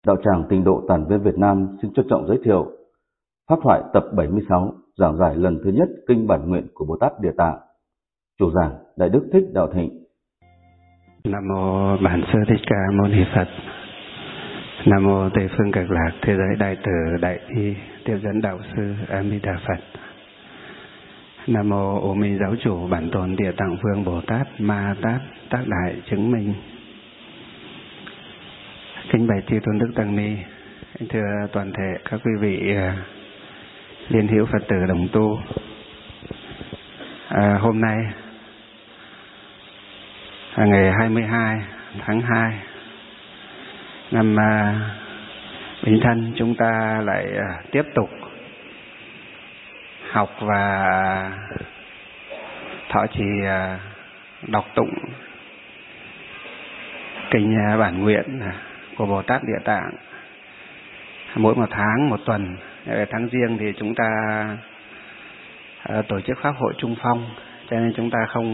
Đạo tràng Tịnh độ Tản viên Việt Nam xin trân trọng giới thiệu Pháp thoại tập 76, giảng giải lần thứ nhất Kinh Bản Nguyện của Bồ Tát Địa Tạng. Chủ giảng Đại Đức Thích Đạo Thịnh. Nam mô Bản Sư Thích Ca Mâu Ni Phật. Nam mô Tây phương Cực Lạc Thế giới Đại Từ Đại Bi Tiếp dẫn Đạo Sư A Di Đà Phật. Nam mô Ô Minh Giáo Chủ Bản Tôn Địa Tạng Vương Bồ Tát Ma Tát Tác Đại Chứng Minh. Kính bạch chư tôn đức tăng ni, thưa toàn thể các quý vị liên hữu Phật tử đồng tu. Hôm nay ngày 22 tháng 2 năm Bính Thân, chúng ta lại tiếp tục học và thọ trì đọc tụng kinh Bản Nguyện của Bồ Tát Địa Tạng. Mỗi một tháng, một tuần, tháng Giêng thì chúng ta tổ chức pháp hội Trung Phong, cho nên chúng ta không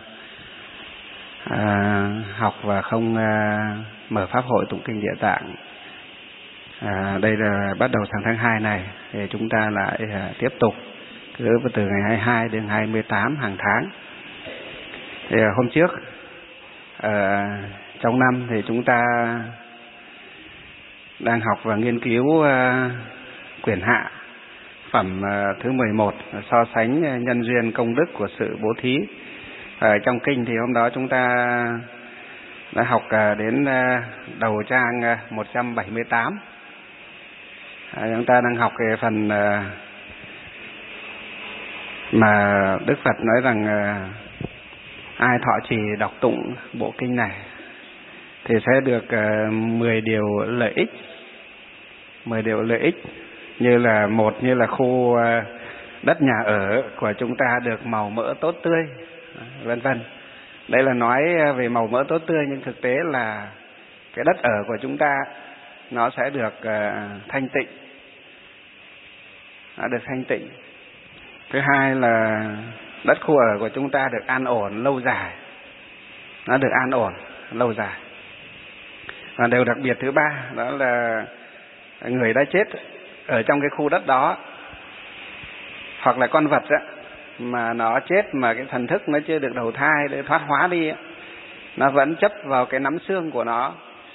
học và không mở pháp hội tụng kinh Địa Tạng. Đây là bắt đầu tháng 2 này thì chúng ta lại tiếp tục cứ từ ngày 22 đến 28 hàng tháng. Thì hôm trước trong năm thì chúng ta đang học và nghiên cứu quyển hạ phẩm thứ 11, so sánh nhân duyên công đức của sự bố thí. Trong kinh thì hôm đó chúng ta đã học đến đầu trang 178. Chúng ta đang học cái phần mà Đức Phật nói rằng ai thọ trì đọc tụng bộ kinh này thì sẽ được 10 điều lợi ích. 10 điều lợi ích như là khu đất nhà ở của chúng ta được màu mỡ tốt tươi, vân vân. Đây là nói về màu mỡ tốt tươi, nhưng thực tế là cái đất ở của chúng ta nó sẽ được thanh tịnh. Nó được thanh tịnh. Thứ hai là đất khu ở của chúng ta được an ổn lâu dài. Nó được an ổn lâu dài. Và điều đặc biệt thứ ba đó là người đã chết ở trong cái khu đất đó, hoặc là con vật đó, mà nó chết mà cái thần thức nó chưa được đầu thai để thoát hóa đi, nó vẫn chấp vào cái nắm xương của nó,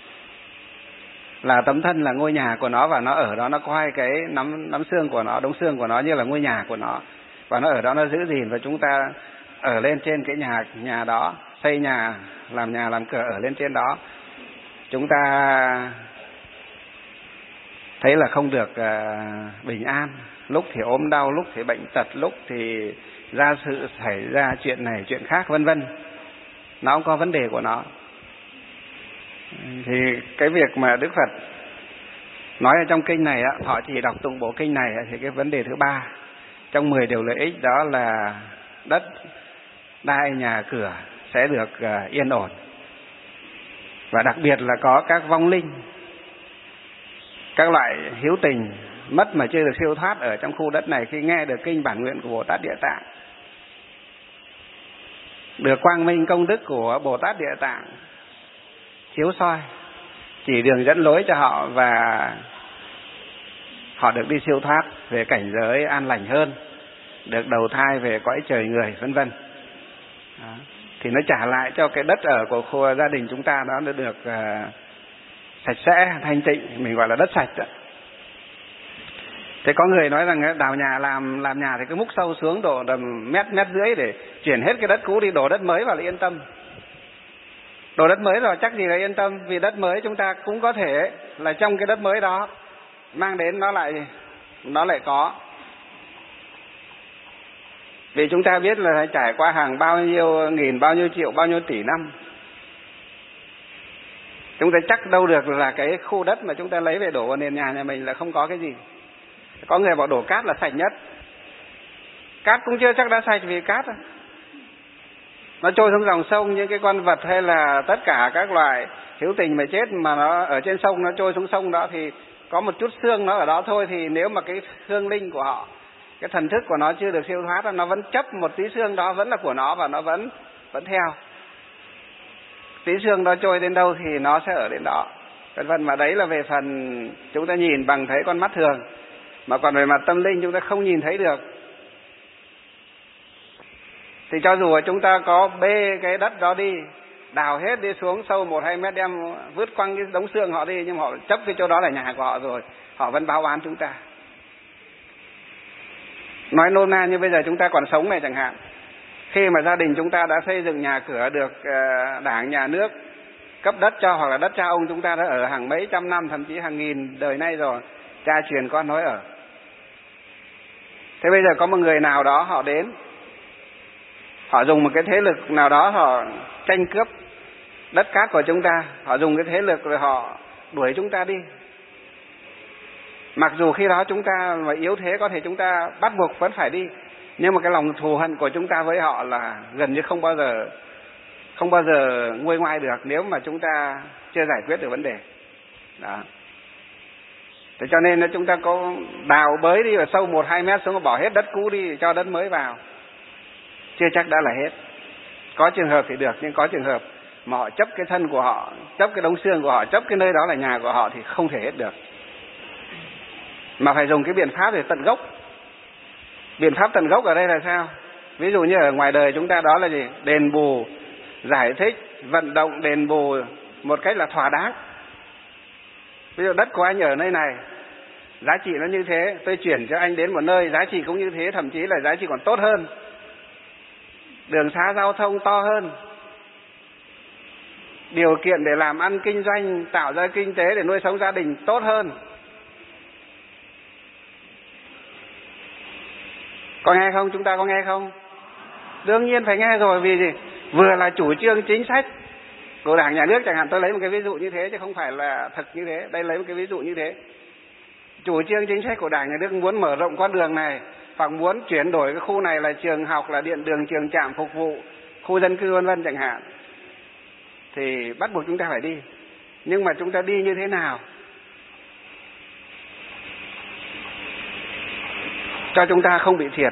là tấm thân là ngôi nhà của nó, và nó ở đó, nó coi cái nắm xương của nó, đống xương của nó như là ngôi nhà của nó, và nó ở đó nó giữ gìn. Và chúng ta ở lên trên cái nhà đó, xây nhà làm cửa ở lên trên đó, chúng ta thấy là không được bình an. Lúc thì ốm đau, lúc thì bệnh tật, lúc thì ra sự xảy ra chuyện này chuyện khác, vân vân. Nó cũng có vấn đề của nó. Thì cái việc mà Đức Phật nói ở trong kinh này, thọ trì đọc tụng bộ kinh này, thì cái vấn đề thứ ba trong 10 điều lợi ích đó là đất đai nhà cửa sẽ được yên ổn. Và đặc biệt là có các vong linh, các loại hiếu tình mất mà chưa được siêu thoát ở trong khu đất này, khi nghe được kinh Bản Nguyện của Bồ Tát Địa Tạng, được quang minh công đức của Bồ Tát Địa Tạng chiếu soi, chỉ đường dẫn lối cho họ, và họ được đi siêu thoát về cảnh giới an lành hơn, được đầu thai về cõi trời người, vân vân. Thì nó trả lại cho cái đất ở của khu gia đình chúng ta đó được sạch sẽ, thanh tịnh, mình gọi là đất sạch đó. Thế có người nói rằng đào nhà làm nhà thì cứ múc sâu xuống đổ tầm mét rưỡi để chuyển hết cái đất cũ đi, đổ đất mới vào là yên tâm. Đổ đất mới rồi chắc gì là yên tâm, vì đất mới chúng ta cũng có thể là trong cái đất mới đó mang đến nó lại có. Vì chúng ta biết là trải qua hàng bao nhiêu nghìn, bao nhiêu triệu, bao nhiêu tỷ năm, chúng ta chắc đâu được là cái khu đất mà chúng ta lấy về đổ vào nền nhà mình là không có cái gì. Có người bảo đổ cát là sạch nhất. Cát cũng chưa chắc đã sạch, vì cát nó trôi xuống dòng sông, những cái con vật hay là tất cả các loại hữu tình mà chết mà nó ở trên sông, nó trôi xuống sông đó thì có một chút xương nó ở đó thôi. Thì nếu mà cái hương linh của họ, cái thần thức của nó chưa được siêu thoát, nó vẫn chấp một tí xương đó vẫn là của nó, và nó vẫn theo. Tí xương đó trôi đến đâu thì nó sẽ ở đến đó. vân vân. Mà đấy là về phần chúng ta nhìn bằng thấy con mắt thường, mà còn về mặt tâm linh chúng ta không nhìn thấy được. Thì cho dù chúng ta có bê cái đất đó đi, đào hết đi xuống sâu 1-2 mét, đem vứt quăng cái đống xương họ đi, nhưng họ chấp cái chỗ đó là nhà của họ rồi, họ vẫn báo oán chúng ta. Nói nôm na như bây giờ chúng ta còn sống này chẳng hạn, khi mà gia đình chúng ta đã xây dựng nhà cửa được đảng nhà nước cấp đất cho, hoặc là đất cha ông chúng ta đã ở hàng mấy trăm năm, thậm chí hàng nghìn đời nay rồi, cha truyền con nối ở. Thế bây giờ có một người nào đó họ đến, họ dùng một cái thế lực nào đó họ tranh cướp đất cát của chúng ta, họ dùng cái thế lực rồi họ đuổi chúng ta đi. Mặc dù khi đó chúng ta mà yếu thế, có thể chúng ta bắt buộc vẫn phải đi, nhưng mà cái lòng thù hận của chúng ta với họ là gần như không bao giờ nguôi ngoai được nếu mà chúng ta chưa giải quyết được vấn đề. Đó. Thế cho nên là chúng ta có đào bới đi ở sâu 1-2 mét xuống, bỏ hết đất cũ đi cho đất mới vào, chưa chắc đã là hết. Có trường hợp thì được, nhưng có trường hợp mà họ chấp cái thân của họ, chấp cái đống xương của họ, chấp cái nơi đó là nhà của họ thì không thể hết được. Mà phải dùng cái biện pháp để tận gốc. Biện pháp tận gốc ở đây là sao? Ví dụ như ở ngoài đời chúng ta đó là gì? Đền bù, giải thích, vận động đền bù một cách là thỏa đáng. Ví dụ đất của anh ở nơi này, giá trị nó như thế, tôi chuyển cho anh đến một nơi giá trị cũng như thế, thậm chí là giá trị còn tốt hơn, đường xá giao thông to hơn, điều kiện để làm ăn kinh doanh, tạo ra kinh tế để nuôi sống gia đình tốt hơn. Có nghe không? Chúng ta có nghe không? Đương nhiên phải nghe rồi, vì gì? Vừa là chủ trương chính sách của Đảng nhà nước chẳng hạn, tôi lấy một cái ví dụ như thế chứ không phải là thật như thế, đây lấy một cái ví dụ như thế. Chủ trương chính sách của Đảng nhà nước muốn mở rộng con đường này, hoặc muốn chuyển đổi cái khu này là trường học, là điện đường, trường trạm phục vụ khu dân cư vân vân chẳng hạn, thì bắt buộc chúng ta phải đi. Nhưng mà chúng ta đi như thế nào cho chúng ta không bị thiệt?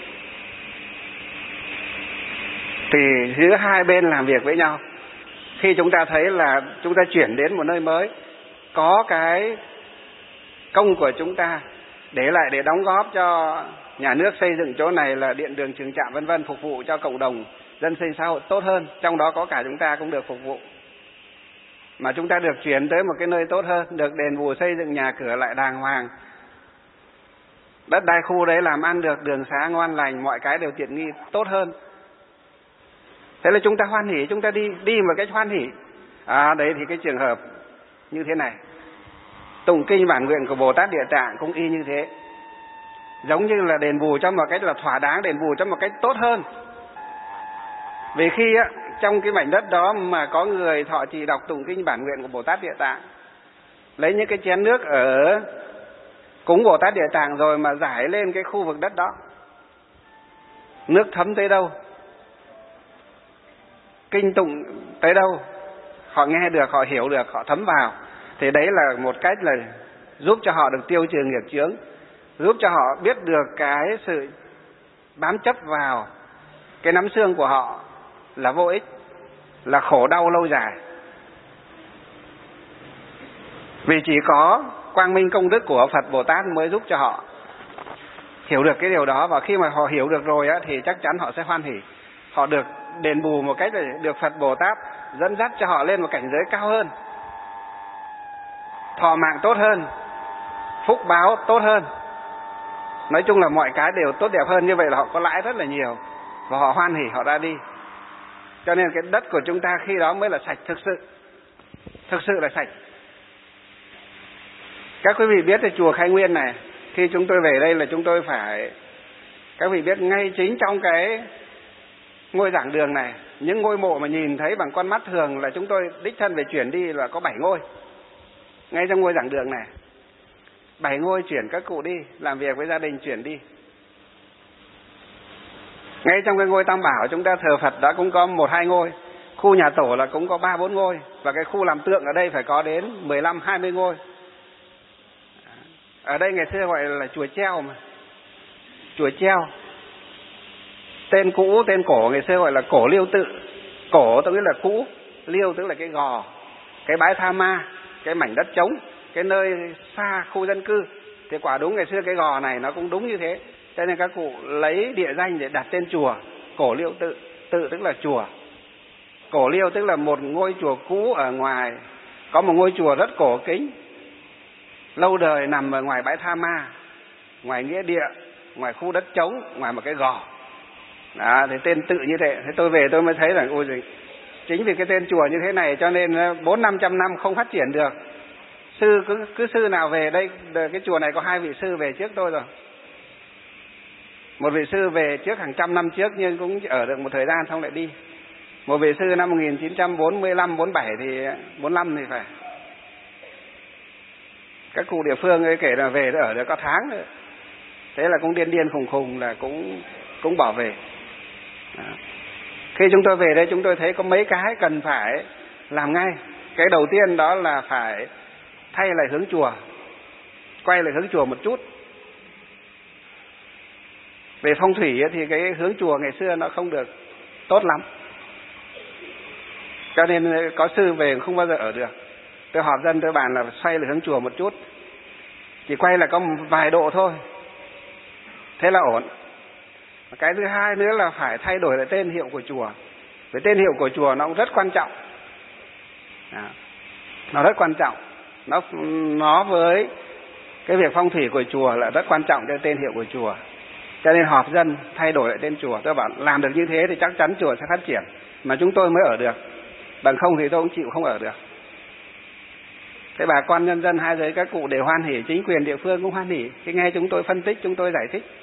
Thì giữa hai bên làm việc với nhau. Khi chúng ta thấy là chúng ta chuyển đến một nơi mới, có cái công của chúng ta để lại để đóng góp cho nhà nước xây dựng chỗ này là điện đường, trường trạm vân vân, phục vụ cho cộng đồng dân sinh xã hội tốt hơn, trong đó có cả chúng ta cũng được phục vụ. Mà chúng ta được chuyển tới một cái nơi tốt hơn, được đền bù xây dựng nhà cửa lại đàng hoàng, đất đai khu đấy làm ăn được, đường xá ngon lành, mọi cái đều tiện nghi tốt hơn. Thế là chúng ta hoan hỉ, chúng ta đi một cách hoan hỉ. Đấy thì cái trường hợp như thế này, tụng kinh bản nguyện của Bồ Tát Địa Tạng cũng y như thế. Giống như là đền bù cho một cách là thỏa đáng, đền bù cho một cách tốt hơn. Vì khi trong cái mảnh đất đó mà có người thọ trì đọc tụng kinh bản nguyện của Bồ Tát Địa Tạng, lấy những cái chén nước ở cúng Bồ Tát Địa Tạng rồi mà rải lên cái khu vực đất đó, nước thấm tới đâu, kinh tụng tới đâu, họ nghe được, họ hiểu được, họ thấm vào, thì đấy là một cách là giúp cho họ được tiêu trừ nghiệp chướng, giúp cho họ biết được cái sự bám chấp vào cái nắm xương của họ là vô ích, là khổ đau lâu dài. Vì chỉ có quang minh công đức của Phật Bồ Tát mới giúp cho họ hiểu được cái điều đó. Và khi mà họ hiểu được rồi thì chắc chắn họ sẽ hoan hỉ. Họ được đền bù một cách là được Phật Bồ Tát dẫn dắt cho họ lên một cảnh giới cao hơn, thọ mạng tốt hơn, phúc báo tốt hơn. Nói chung là mọi cái đều tốt đẹp hơn. Như vậy là họ có lãi rất là nhiều, và họ hoan hỉ, họ ra đi. Cho nên cái đất của chúng ta khi đó mới là sạch thực sự là sạch. Các quý vị biết là chùa Khai Nguyên này, khi chúng tôi về đây là chúng tôi phải, các vị biết ngay chính trong cái ngôi giảng đường này, những ngôi mộ mà nhìn thấy bằng con mắt thường là chúng tôi đích thân về chuyển đi là có 7 ngôi. Ngay trong ngôi giảng đường này 7 ngôi chuyển các cụ đi, làm việc với gia đình chuyển đi. Ngay trong cái ngôi Tam Bảo chúng ta thờ Phật đó cũng có 1-2 ngôi. Khu nhà tổ là cũng có 3-4 ngôi. Và cái khu làm tượng ở đây phải có đến 15-20 ngôi. Ở đây ngày xưa gọi là chùa treo mà. Chùa treo. Tên cũ, tên cổ ngày xưa gọi là cổ Liêu Tự. Cổ tức là cũ, Liêu tức là cái gò, cái bãi Tha Ma. cái mảnh đất trống, cái nơi xa khu dân cư. Thì quả đúng ngày xưa cái gò này nó cũng đúng như thế. Cho nên các cụ lấy địa danh để đặt tên chùa. Cổ Liêu Tự, tự tức là chùa. Cổ Liêu tức là một ngôi chùa cũ ở ngoài, có một ngôi chùa rất cổ kính, lâu đời nằm ở ngoài bãi Tha Ma, ngoài nghĩa địa, ngoài khu đất trống, ngoài một cái gò. Đó, thì tên tự như thế. Thế tôi về tôi mới thấy rằng ôi giời, chính vì cái tên chùa như thế này cho nên 400-500 năm không phát triển được. Sư cứ sư nào về đây, cái chùa này có 2 vị sư về trước tôi rồi. Một vị sư về trước hàng trăm năm trước nhưng cũng ở được một thời gian xong lại đi. Một vị sư năm 1945, 47 thì 45 thì phải. Các cụ địa phương ấy kể là về ở được có tháng nữa. Thế là cũng điên khùng khùng là cũng bỏ về. Đó. Khi chúng tôi về đây chúng tôi thấy có mấy cái cần phải làm ngay. Cái đầu tiên đó là phải thay lại hướng chùa, quay lại hướng chùa một chút. Về phong thủy thì cái hướng chùa ngày xưa nó không được tốt lắm, cho nên có sư về không bao giờ ở được. Tôi họp dân tôi bàn là xoay lại hướng chùa một chút, chỉ quay là có vài độ thôi, thế là ổn. Cái thứ hai nữa là phải thay đổi lại tên hiệu của chùa. Cái tên hiệu của chùa nó cũng rất quan trọng. Nó rất quan trọng. Nó với cái việc phong thủy của chùa là rất quan trọng, cái tên hiệu của chùa. Cho nên họp dân thay đổi lại tên chùa. Tôi bảo làm được như thế thì chắc chắn chùa sẽ phát triển, mà chúng tôi mới ở được. Bằng không thì tôi cũng chịu không ở được. Thế bà con nhân dân hai giới các cụ đều hoan hỉ, chính quyền địa phương cũng hoan hỉ khi nghe chúng tôi phân tích, chúng tôi giải thích.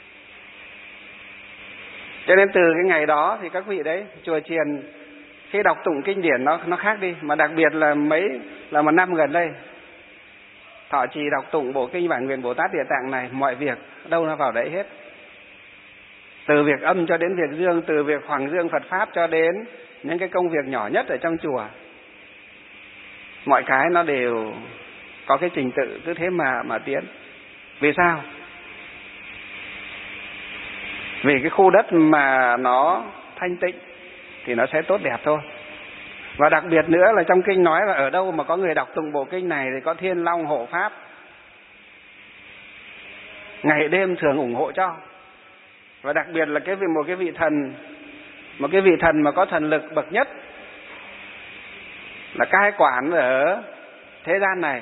Cho nên từ cái ngày đó thì các vị đấy, chùa chiền khi đọc tụng kinh điển nó khác đi. Mà đặc biệt là một năm gần đây, thọ trì đọc tụng bộ kinh Bản Nguyện Bồ Tát Địa Tạng này, mọi việc đâu nó vào đấy hết. Từ việc âm cho đến việc dương, từ việc hoàng dương Phật Pháp cho đến những cái công việc nhỏ nhất ở trong chùa. Mọi cái nó đều có cái trình tự cứ thế mà tiến. Vì sao? Vì cái khu đất mà nó thanh tịnh thì nó sẽ tốt đẹp thôi. Và đặc biệt nữa là trong kinh nói là ở đâu mà có người đọc tụng bộ kinh này thì có Thiên Long hộ pháp, ngày đêm thường ủng hộ cho. Và đặc biệt là một cái vị thần mà có thần lực bậc nhất, là cai quản ở thế gian này,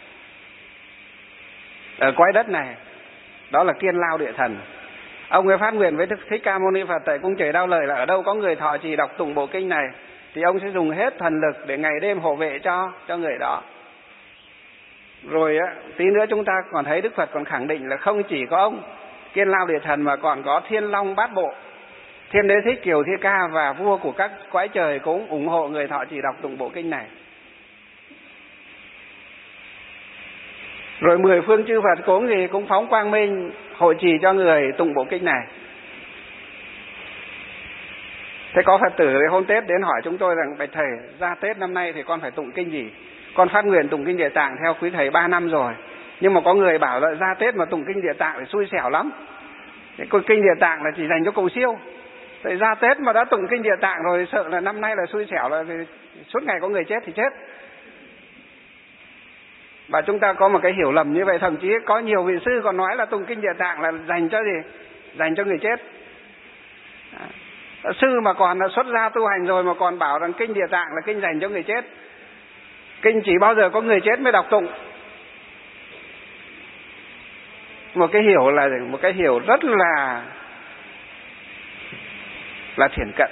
ở cõi đất này, đó là Kiên Lao Địa Thần. Ông ấy phát nguyện với Đức Thích Ca Mâu Ni Phật tại cung Trời Đao Lời là ở đâu có người thọ trì đọc tụng bộ kinh này thì ông sẽ dùng hết thần lực để ngày đêm hộ vệ cho người đó. Rồi tí nữa chúng ta còn thấy Đức Phật còn khẳng định là không chỉ có ông Kiên Lao Địa Thần mà còn có Thiên Long Bát Bộ, Thiên Đế Thích Kiều Thi Ca và vua của các cõi trời cũng ủng hộ người thọ trì đọc tụng bộ kinh này. Rồi 10 phương chư Phật cũng phóng quang minh hộ trì cho người tụng bộ kinh này. Thế có Phật tử hôm Tết đến hỏi chúng tôi rằng: bạch thầy, ra Tết năm nay thì con phải tụng kinh gì? Con phát nguyện tụng kinh Địa Tạng theo quý thầy 3 năm rồi, nhưng mà có người bảo là ra Tết mà tụng kinh Địa Tạng thì xui xẻo lắm. Cái kinh Địa Tạng là chỉ dành cho cầu siêu. Tại ra Tết mà đã tụng kinh Địa Tạng rồi sợ là năm nay là xui xẻo, là suốt ngày có người chết thì chết. Và chúng ta có một cái hiểu lầm như vậy, thậm chí có nhiều vị sư còn nói là tụng kinh Địa Tạng là dành cho gì? Dành cho người chết. Sư mà còn là xuất gia tu hành rồi mà còn bảo rằng kinh Địa Tạng là kinh dành cho người chết. Kinh chỉ bao giờ có người chết mới đọc tụng. Một cái hiểu rất là thiển cận.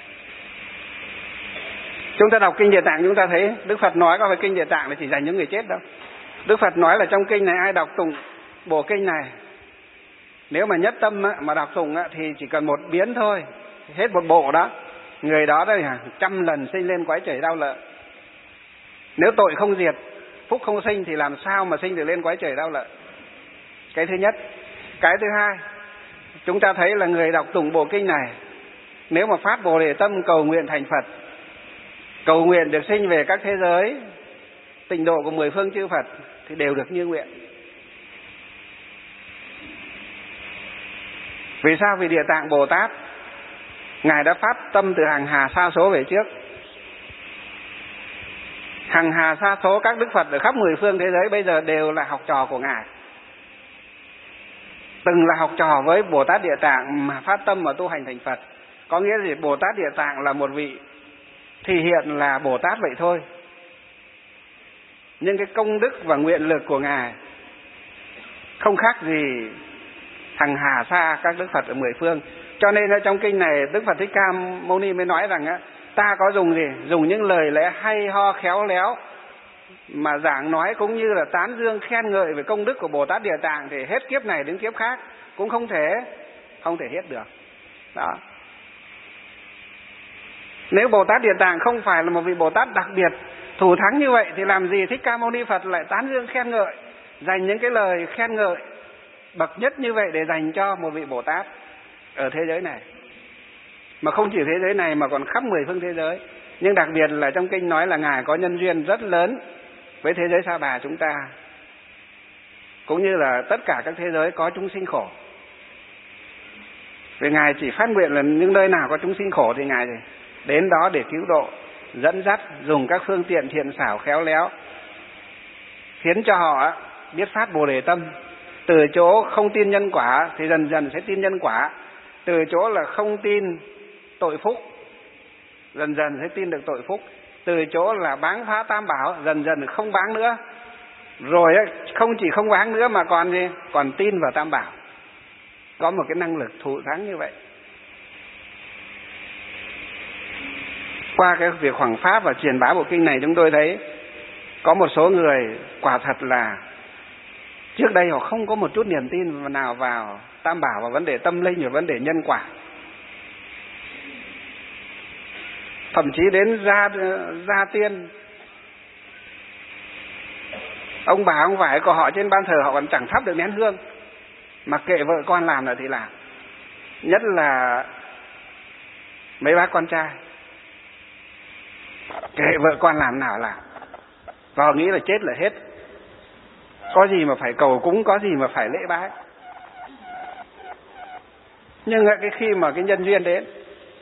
Chúng ta đọc kinh Địa Tạng chúng ta thấy Đức Phật nói có phải kinh Địa Tạng là chỉ dành cho người chết đâu. Đức Phật nói là trong kinh này ai đọc tụng bộ kinh này, nếu mà nhất tâm mà đọc tụng thì chỉ cần một biến thôi, hết một bộ đó, người đó đây 100 lần sinh lên cõi trời Đao Lợi. Nếu tội không diệt, phúc không sinh thì làm sao mà sinh được lên cõi trời Đao Lợi? Cái thứ nhất. Cái thứ hai, chúng ta thấy là người đọc tụng bộ kinh này, nếu mà phát Bồ Đề tâm cầu nguyện thành Phật, cầu nguyện được sinh về các thế giới tịnh độ của 10 phương chư Phật thì đều được như nguyện. Vì sao? Vì Địa Tạng Bồ Tát Ngài đã phát tâm từ hàng hà sa số về trước. Hằng hà sa số các đức Phật ở khắp 10 phương thế giới bây giờ đều là học trò của Ngài. Từng là học trò với Bồ Tát Địa Tạng mà phát tâm mà tu hành thành Phật. Có nghĩa gì? Bồ Tát Địa Tạng là một vị thì hiện là Bồ Tát vậy thôi. Nhưng cái công đức và nguyện lực của Ngài không khác gì hằng hà sa các đức Phật ở 10 phương. Cho nên ở trong kinh này Đức Phật Thích Ca Mâu Ni mới nói rằng ta có dùng gì? Dùng những lời lẽ hay ho khéo léo mà giảng nói cũng như là tán dương khen ngợi về công đức của Bồ Tát Địa Tạng thì hết kiếp này đến kiếp khác cũng không thể hết được. Đó. Nếu Bồ Tát Địa Tạng không phải là một vị Bồ Tát đặc biệt thủ thắng như vậy thì làm gì Thích Ca Mâu Ni Phật lại tán dương khen ngợi, dành những cái lời khen ngợi bậc nhất như vậy để dành cho một vị Bồ Tát ở thế giới này. Mà không chỉ thế giới này mà còn khắp 10 phương thế giới. Nhưng đặc biệt là trong kinh nói là Ngài có nhân duyên rất lớn với thế giới Sa Bà chúng ta, cũng như là tất cả các thế giới có chúng sinh khổ. Vì Ngài chỉ phát nguyện là những nơi nào có chúng sinh khổ thì Ngài đến đó để cứu độ, dẫn dắt, dùng các phương tiện thiện xảo khéo léo, khiến cho họ biết phát Bồ Đề tâm. Từ chỗ không tin nhân quả thì dần dần sẽ tin nhân quả. Từ chỗ là không tin tội phúc, dần dần sẽ tin được tội phúc. Từ chỗ là báng phá tam bảo, dần dần không báng nữa. Rồi không chỉ không báng nữa mà còn gì? Còn tin vào tam bảo. Có một cái năng lực thù thắng như vậy. Qua cái việc hoằng pháp và truyền bá bộ kinh này, chúng tôi thấy có một số người quả thật là trước đây họ không có một chút niềm tin nào vào tam bảo và vấn đề tâm linh và vấn đề nhân quả. Thậm chí đến gia tiên, ông bà ông vải của họ trên ban thờ họ còn chẳng thắp được nén hương, mặc kệ vợ con làm là thì làm. Nhất là mấy bác con trai, kệ vợ con làm nào làm, và họ nghĩ là chết là hết. Có gì mà phải cầu cúng, có gì mà phải lễ bái. Nhưng cái khi mà cái nhân duyên đến,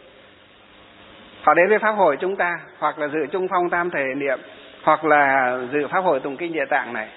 họ đến với pháp hội chúng ta, hoặc là dự chung phong tam thể niệm, hoặc là dự pháp hội tụng kinh Địa Tạng này,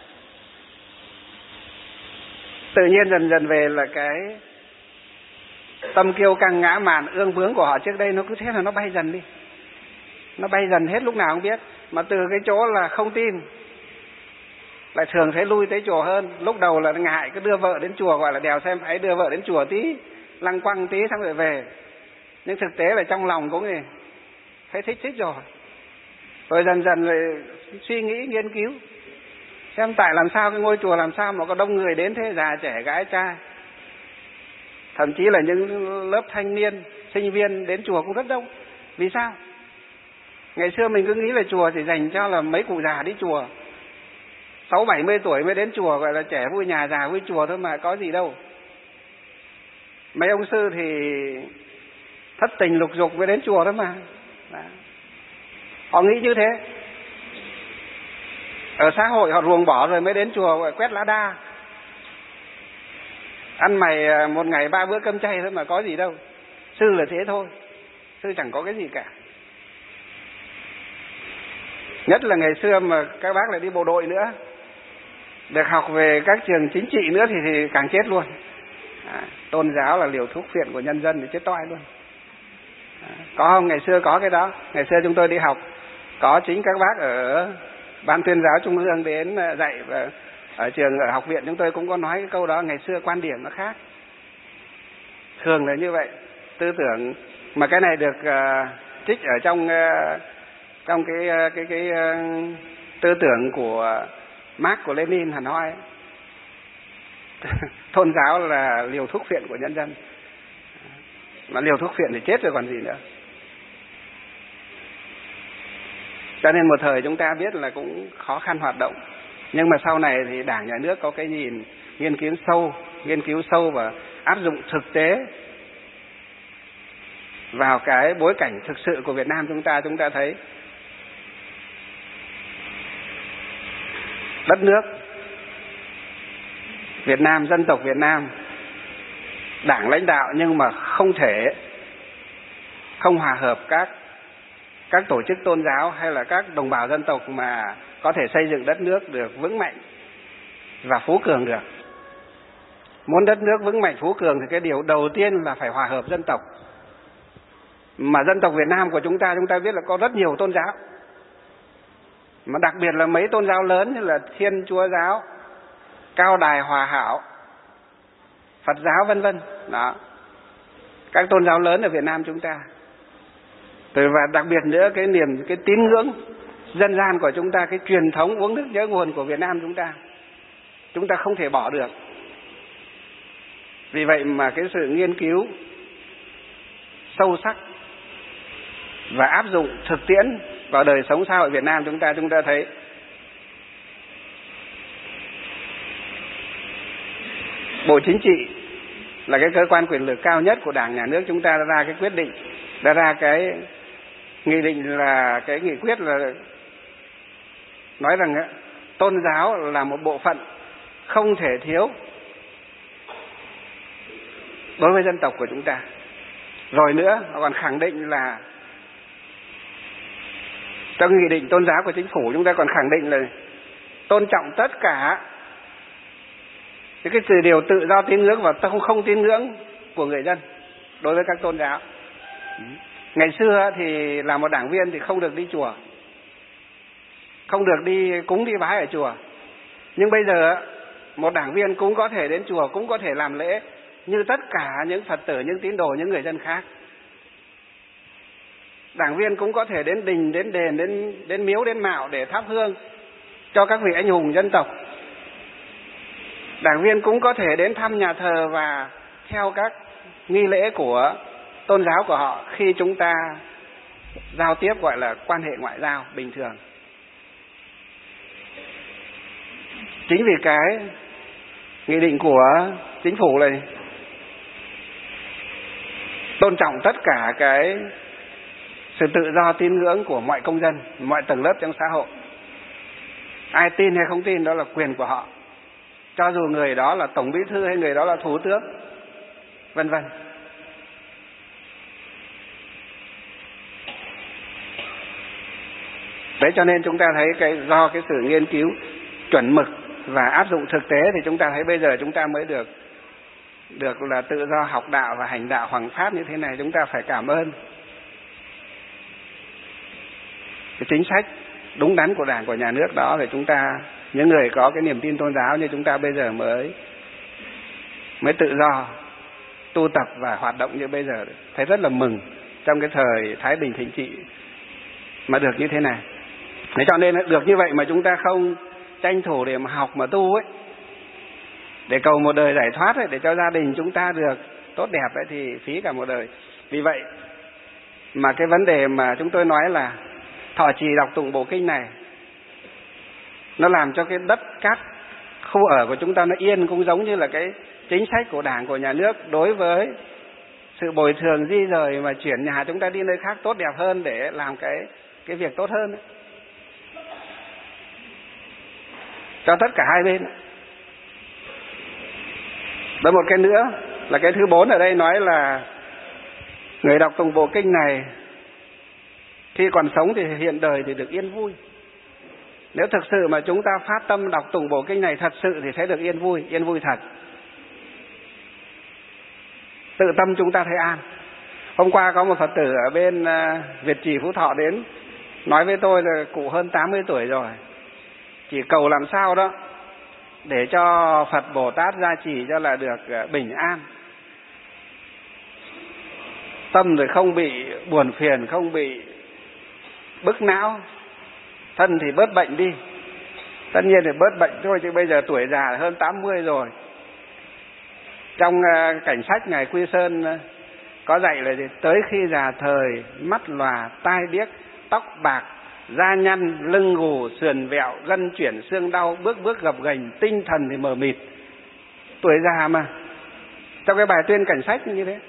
tự nhiên dần dần về là cái tâm kiêu căng ngã mạn ương bướng của họ trước đây nó cứ thế là nó bay dần đi. Nó bay dần hết lúc nào không biết. Mà từ cái chỗ là không tin lại thường thấy lui tới chùa hơn. Lúc đầu là ngại cứ đưa vợ đến chùa, gọi là đèo xem hãy đưa vợ đến chùa tí, lăng quăng tí xong rồi về. Nhưng thực tế là trong lòng cũng thấy thích rồi. Rồi dần dần rồi suy nghĩ nghiên cứu xem tại làm sao cái ngôi chùa làm sao mà có đông người đến thế, già trẻ gái trai, thậm chí là những lớp thanh niên sinh viên đến chùa cũng rất đông. Vì sao? Ngày xưa mình cứ nghĩ là chùa chỉ dành cho là mấy cụ già đi chùa, 60-70 tuổi mới đến chùa, gọi là trẻ vui nhà già vui chùa thôi mà có gì đâu. Mấy ông sư thì thất tình lục dục mới đến chùa thôi mà. Đó. Họ nghĩ như thế. Ở xã hội họ ruồng bỏ rồi mới đến chùa quét lá đa, ăn mày một ngày 3 bữa cơm chay thôi mà có gì đâu. Sư là thế thôi, sư chẳng có cái gì cả. Nhất là ngày xưa mà các bác lại đi bộ đội nữa, được học về các trường chính trị nữa thì càng chết luôn. Tôn giáo là liều thuốc phiện của nhân dân thì chết toại luôn. Có không? Ngày xưa có cái đó. Ngày xưa chúng tôi đi học, có chính các bác ở Ban Tuyên giáo Trung ương đến dạy, và ở trường, ở học viện chúng tôi cũng có nói cái câu đó. Ngày xưa quan điểm nó khác, thường là như vậy. Tư tưởng mà cái này được trích ở trong cái tư tưởng của Marx, của Lenin, Hà Nội. Tôn giáo là liều thuốc phiện của nhân dân, mà liều thuốc phiện thì chết rồi còn gì nữa. Cho nên một thời chúng ta biết là cũng khó khăn hoạt động, nhưng mà sau này thì Đảng, Nhà nước có cái nhìn nghiên cứu sâu và áp dụng thực tế vào cái bối cảnh thực sự của Việt Nam chúng ta thấy đất nước Việt Nam, dân tộc Việt Nam, Đảng lãnh đạo nhưng mà không hòa hợp các các tổ chức tôn giáo hay là các đồng bào dân tộc mà có thể xây dựng đất nước được vững mạnh và phú cường được. Muốn đất nước vững mạnh phú cường thì cái điều đầu tiên là phải hòa hợp dân tộc. Mà dân tộc Việt Nam của chúng ta biết là có rất nhiều tôn giáo. Mà đặc biệt là mấy tôn giáo lớn như là Thiên Chúa giáo, Cao Đài Hòa Hảo, Phật giáo vân vân. Đó. Các tôn giáo lớn ở Việt Nam chúng ta. Và đặc biệt nữa cái tín ngưỡng dân gian của chúng ta, cái truyền thống uống nước nhớ nguồn của Việt Nam chúng ta không thể bỏ được. Vì vậy mà cái sự nghiên cứu sâu sắc và áp dụng thực tiễn vào đời sống xã hội Việt Nam chúng ta thấy Bộ Chính trị là cái cơ quan quyền lực cao nhất của Đảng, Nhà nước chúng ta đã ra cái quyết định, đã ra cái nghị định, là cái nghị quyết là nói rằng tôn giáo là một bộ phận không thể thiếu đối với dân tộc của chúng ta. Rồi nữa, họ còn khẳng định là trong nghị định tôn giáo của chính phủ chúng ta còn khẳng định là tôn trọng tất cả cái điều tự do tín ngưỡng và không tín ngưỡng của người dân đối với các tôn giáo. Ngày xưa thì là một đảng viên thì không được đi chùa, không được đi cúng đi bái ở chùa. Nhưng bây giờ một đảng viên cũng có thể đến chùa, cũng có thể làm lễ như tất cả những Phật tử, những tín đồ, những người dân khác. Đảng viên cũng có thể đến đình, đến đền, đến miếu, đến mạo để thắp hương cho các vị anh hùng dân tộc. Đảng viên cũng có thể đến thăm nhà thờ và theo các nghi lễ của tôn giáo của họ khi chúng ta giao tiếp, gọi là quan hệ ngoại giao bình thường. Chính vì cái nghị định của chính phủ này tôn trọng tất cả cái sự tự do tín ngưỡng của mọi công dân, mọi tầng lớp trong xã hội. Ai tin hay không tin đó là quyền của họ, cho dù người đó là tổng bí thư hay người đó là thủ tướng, vân vân. Đấy, cho nên chúng ta thấy do cái sự nghiên cứu chuẩn mực và áp dụng thực tế thì chúng ta thấy bây giờ chúng ta mới được là tự do học đạo và hành đạo hoằng pháp như thế này. Chúng ta phải cảm ơn cái chính sách đúng đắn của Đảng, của Nhà nước đó, để chúng ta, những người có cái niềm tin tôn giáo như chúng ta bây giờ mới tự do tu tập và hoạt động như bây giờ. Thấy rất là mừng trong cái thời thái bình thịnh trị mà được như thế này. Thế cho nên được như vậy mà chúng ta không tranh thủ để mà học mà tu ấy, để cầu một đời giải thoát ấy, để cho gia đình chúng ta được tốt đẹp ấy, thì phí cả một đời. Vì vậy mà cái vấn đề mà chúng tôi nói là thọ trì đọc tụng bộ kinh này, nó làm cho cái đất cát khu ở của chúng ta nó yên, cũng giống như là cái chính sách của Đảng, của Nhà nước đối với sự bồi thường di rời mà chuyển nhà chúng ta đi nơi khác tốt đẹp hơn để làm cái việc tốt hơn ấy, cho tất cả hai bên. Rồi một cái nữa là cái thứ 4 ở đây nói là người đọc tụng bộ kinh này khi còn sống thì hiện đời thì được yên vui. Nếu thực sự mà chúng ta phát tâm đọc tụng bộ kinh này thật sự thì sẽ được yên vui thật. Tự tâm chúng ta thấy an. Hôm qua có một Phật tử ở bên Việt Trì Phú Thọ đến nói với tôi là cụ hơn 80 tuổi rồi, chỉ cầu làm sao đó để cho Phật Bồ Tát gia trì cho là được bình an, tâm rồi không bị buồn phiền, không bị bức não, thân thì bớt bệnh đi. Tất nhiên thì bớt bệnh thôi, chứ bây giờ tuổi già hơn 80 rồi. Trong cảnh sách Ngài Quy Sơn có dạy là gì? Tới khi già thời, mắt lòa, tai điếc, tóc bạc, da nhăn, lưng gù, sườn vẹo, gân chuyển, xương đau, bước gập ghềnh, tinh thần thì mờ mịt. Tuổi già mà. Trong cái bài tuyên cảnh sách như thế.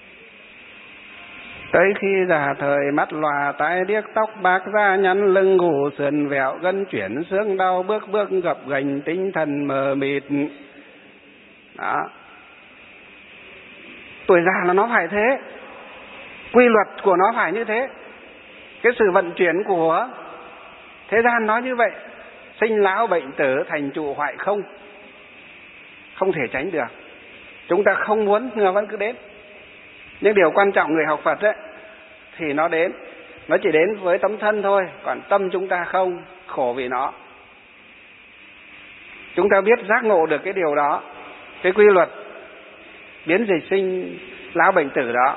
Tới khi già thời, mắt lòa, tai điếc, tóc bạc, da nhăn, lưng gù, sườn vẹo, gân chuyển, xương đau, bước gập ghềnh, tinh thần mờ mịt. Đó. Tuổi già là nó phải thế, quy luật của nó phải như thế. Cái sự vận chuyển của thế gian nói như vậy, sinh lão bệnh tử, thành trụ hoại không, không thể tránh được. Chúng ta không muốn nhưng mà vẫn cứ đến. Nhưng điều quan trọng người học Phật ấy, thì nó đến, nó chỉ đến với tấm thân thôi, còn tâm chúng ta không, khổ vì nó. Chúng ta biết giác ngộ được cái điều đó, cái quy luật biến dịch sinh lão bệnh tử đó,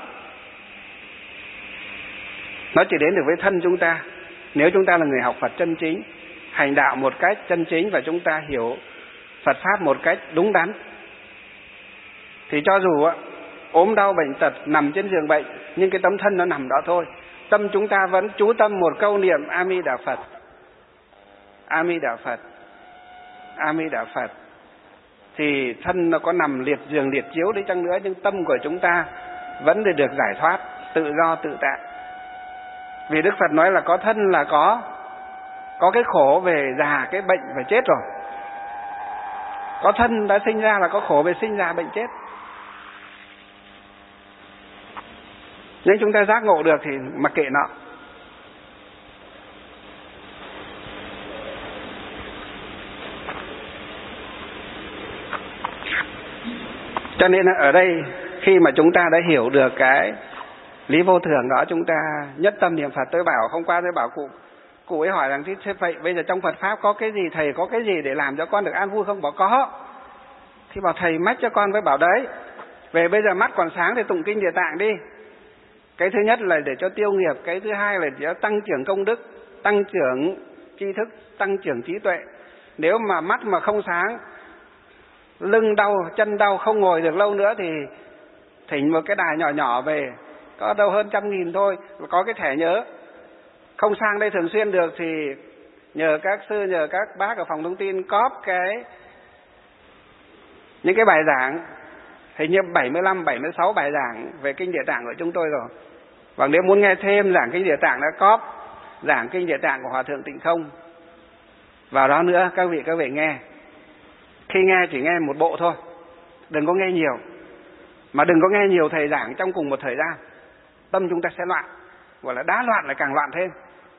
nó chỉ đến được với thân chúng ta. Nếu chúng ta là người học Phật chân chính, hành đạo một cách chân chính và chúng ta hiểu Phật Pháp một cách đúng đắn, thì cho dù ốm đau bệnh tật nằm trên giường bệnh, nhưng cái tấm thân nó nằm đó thôi. Tâm chúng ta vẫn chú tâm một câu niệm A Di Đà Phật, A Di Đà Phật, A Di Đà Phật. Thì thân nó có nằm liệt giường liệt chiếu đi chăng nữa, nhưng tâm của chúng ta vẫn được giải thoát, tự do tự tại. Vì Đức Phật nói là có thân là có cái khổ về già, cái bệnh và chết rồi. Có thân đã sinh ra là có khổ về sinh già bệnh chết. Nhưng chúng ta giác ngộ được thì mặc kệ nó. Cho nên ở đây khi mà chúng ta đã hiểu được cái lý vô thường đó, chúng ta nhất tâm niệm Phật. Tôi bảo hôm qua tôi bảo cụ ấy hỏi rằng thế vậy bây giờ trong Phật Pháp có cái gì, thầy có cái gì để làm cho con được an vui không? Bảo có. Thì bảo thầy mách cho con, với bảo đấy, về bây giờ mắt còn sáng thì tụng kinh Địa Tạng đi. Cái thứ nhất là để cho tiêu nghiệp, cái thứ hai là để tăng trưởng công đức, tăng trưởng tri thức, tăng trưởng trí tuệ. Nếu mà mắt mà không sáng, lưng đau, chân đau, không ngồi được lâu nữa thì thỉnh một cái đài nhỏ nhỏ về, có đâu hơn 100.000 thôi, có cái thẻ nhớ. Không sang đây thường xuyên được thì nhờ các sư, nhờ các bác ở phòng thông tin cóp những cái bài giảng, hình như 75, 76 bài giảng về kinh Địa Tạng của chúng tôi rồi. Và nếu muốn nghe thêm giảng kinh Địa Tạng đã cóp giảng kinh Địa Tạng của Hòa Thượng Tịnh Không vào đó nữa, các vị nghe. Khi nghe chỉ nghe một bộ thôi, đừng có nghe nhiều. Mà đừng có nghe nhiều thầy giảng trong cùng một thời gian, tâm chúng ta sẽ loạn, gọi là đã loạn lại càng loạn thêm.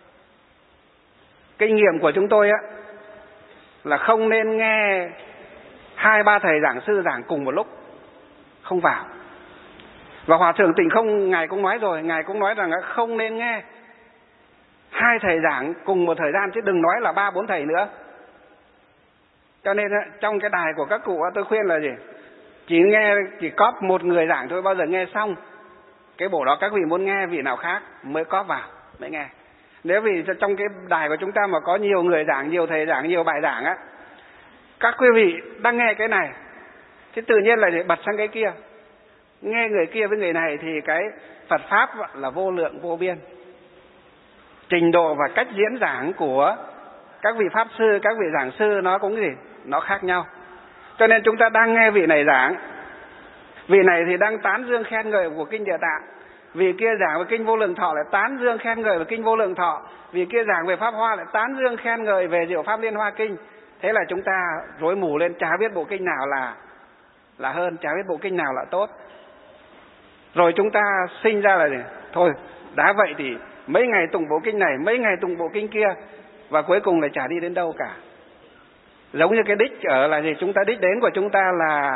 Kinh nghiệm của chúng tôi là không nên nghe 2-3 thầy giảng sư giảng cùng một lúc, không vào. Và Hòa Thượng Tịnh Không ngài cũng nói rồi, ngài cũng nói rằng không nên nghe 2 thầy giảng cùng một thời gian, chứ đừng nói là 3-4 thầy nữa. Cho nên trong cái đài của các cụ tôi khuyên là gì? Chỉ cóp một người giảng thôi, bao giờ nghe xong cái bộ đó các vị muốn nghe vị nào khác mới cóp vào, mới nghe. Nếu vì trong cái đài của chúng ta mà có nhiều người giảng, nhiều thầy giảng, nhiều bài giảng các quý vị đang nghe cái này thì tự nhiên là bật sang cái kia, nghe người kia với người này, thì cái Phật Pháp là vô lượng vô biên. Trình độ và cách diễn giảng của các vị Pháp sư, các vị giảng sư nó cũng nó khác nhau. Cho nên chúng ta đang nghe vị này giảng, vị này thì đang tán dương khen ngợi của kinh Địa Tạng, vị kia giảng về kinh Vô Lượng Thọ lại tán dương khen ngợi về kinh Vô Lượng Thọ, vị kia giảng về Pháp Hoa lại tán dương khen ngợi về Diệu Pháp Liên Hoa Kinh. Thế là chúng ta rối mù lên, chả biết bộ kinh nào là hơn, chả biết bộ kinh nào là tốt. Rồi chúng ta sinh ra là thôi, đã vậy thì mấy ngày tụng bộ kinh này, mấy ngày tụng bộ kinh kia, và cuối cùng là chả đi đến đâu cả. Giống như cái đích ở là gì? Chúng ta đích đến của chúng ta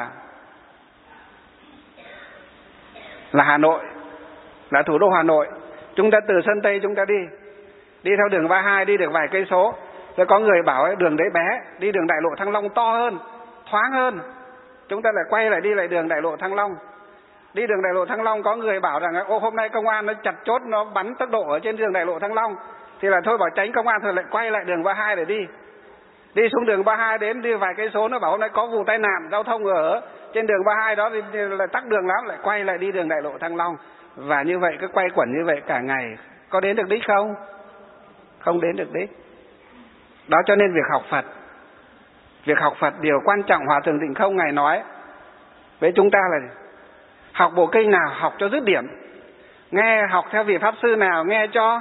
là Hà Nội, là thủ đô Hà Nội. Chúng ta từ Sơn Tây chúng ta đi theo đường 32, đi được vài cây số, rồi có người bảo đường đấy bé, đi đường đại lộ Thăng Long to hơn, thoáng hơn. Chúng ta lại quay lại đi lại đường đại lộ Thăng Long. Đi đường đại lộ Thăng Long có người bảo rằng hôm nay công an nó chặt chốt, nó bắn tốc độ ở trên đường đại lộ Thăng Long, thì là thôi bỏ tránh công an, thôi lại quay lại đường 32 để đi. Đi xuống đường 32 đến đi vài cây số, nó bảo hôm nay có vụ tai nạn giao thông ở trên đường 32 đó thì là tắc đường lắm, lại quay lại đi đường đại lộ Thăng Long. Và như vậy cứ quay quẩn như vậy cả ngày, có đến được đích không? Không đến được đích. Đó, cho nên việc học Phật điều quan trọng Hòa Thượng Tịnh Không ngài nói với chúng ta là học bộ kinh nào học cho dứt điểm, nghe học theo vị Pháp sư nào nghe cho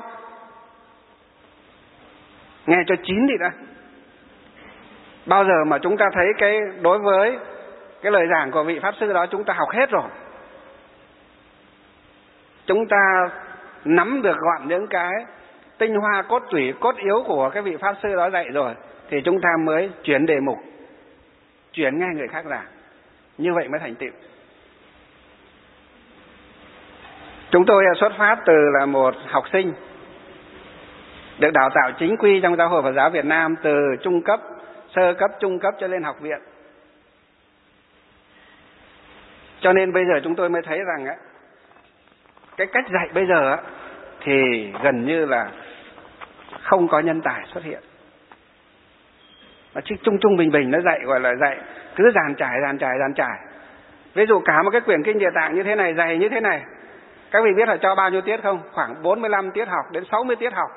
chín đi đã. Bao giờ mà chúng ta thấy đối với cái lời giảng của vị Pháp sư đó chúng ta học hết rồi, chúng ta nắm được gọn những cái tinh hoa cốt tủy, cốt yếu của cái vị Pháp Sư đó dạy rồi, thì chúng ta mới chuyển đề mục, chuyển nghe người khác giảng. Như vậy mới thành tựu. Chúng tôi xuất phát từ là một học sinh được đào tạo chính quy trong Giáo hội Phật giáo Việt Nam, từ trung cấp, sơ cấp, trung cấp cho lên học viện. Cho nên bây giờ chúng tôi mới thấy rằng cái cách dạy bây giờ thì gần như là không có nhân tài xuất hiện. Nó chỉ trung trung bình bình, nó dạy gọi là dạy cứ dàn trải. Ví dụ cả một cái quyển kinh Địa Tạng như thế này, dày như thế này, các vị biết là cho bao nhiêu tiết không? Khoảng 45 tiết học đến 60 tiết học.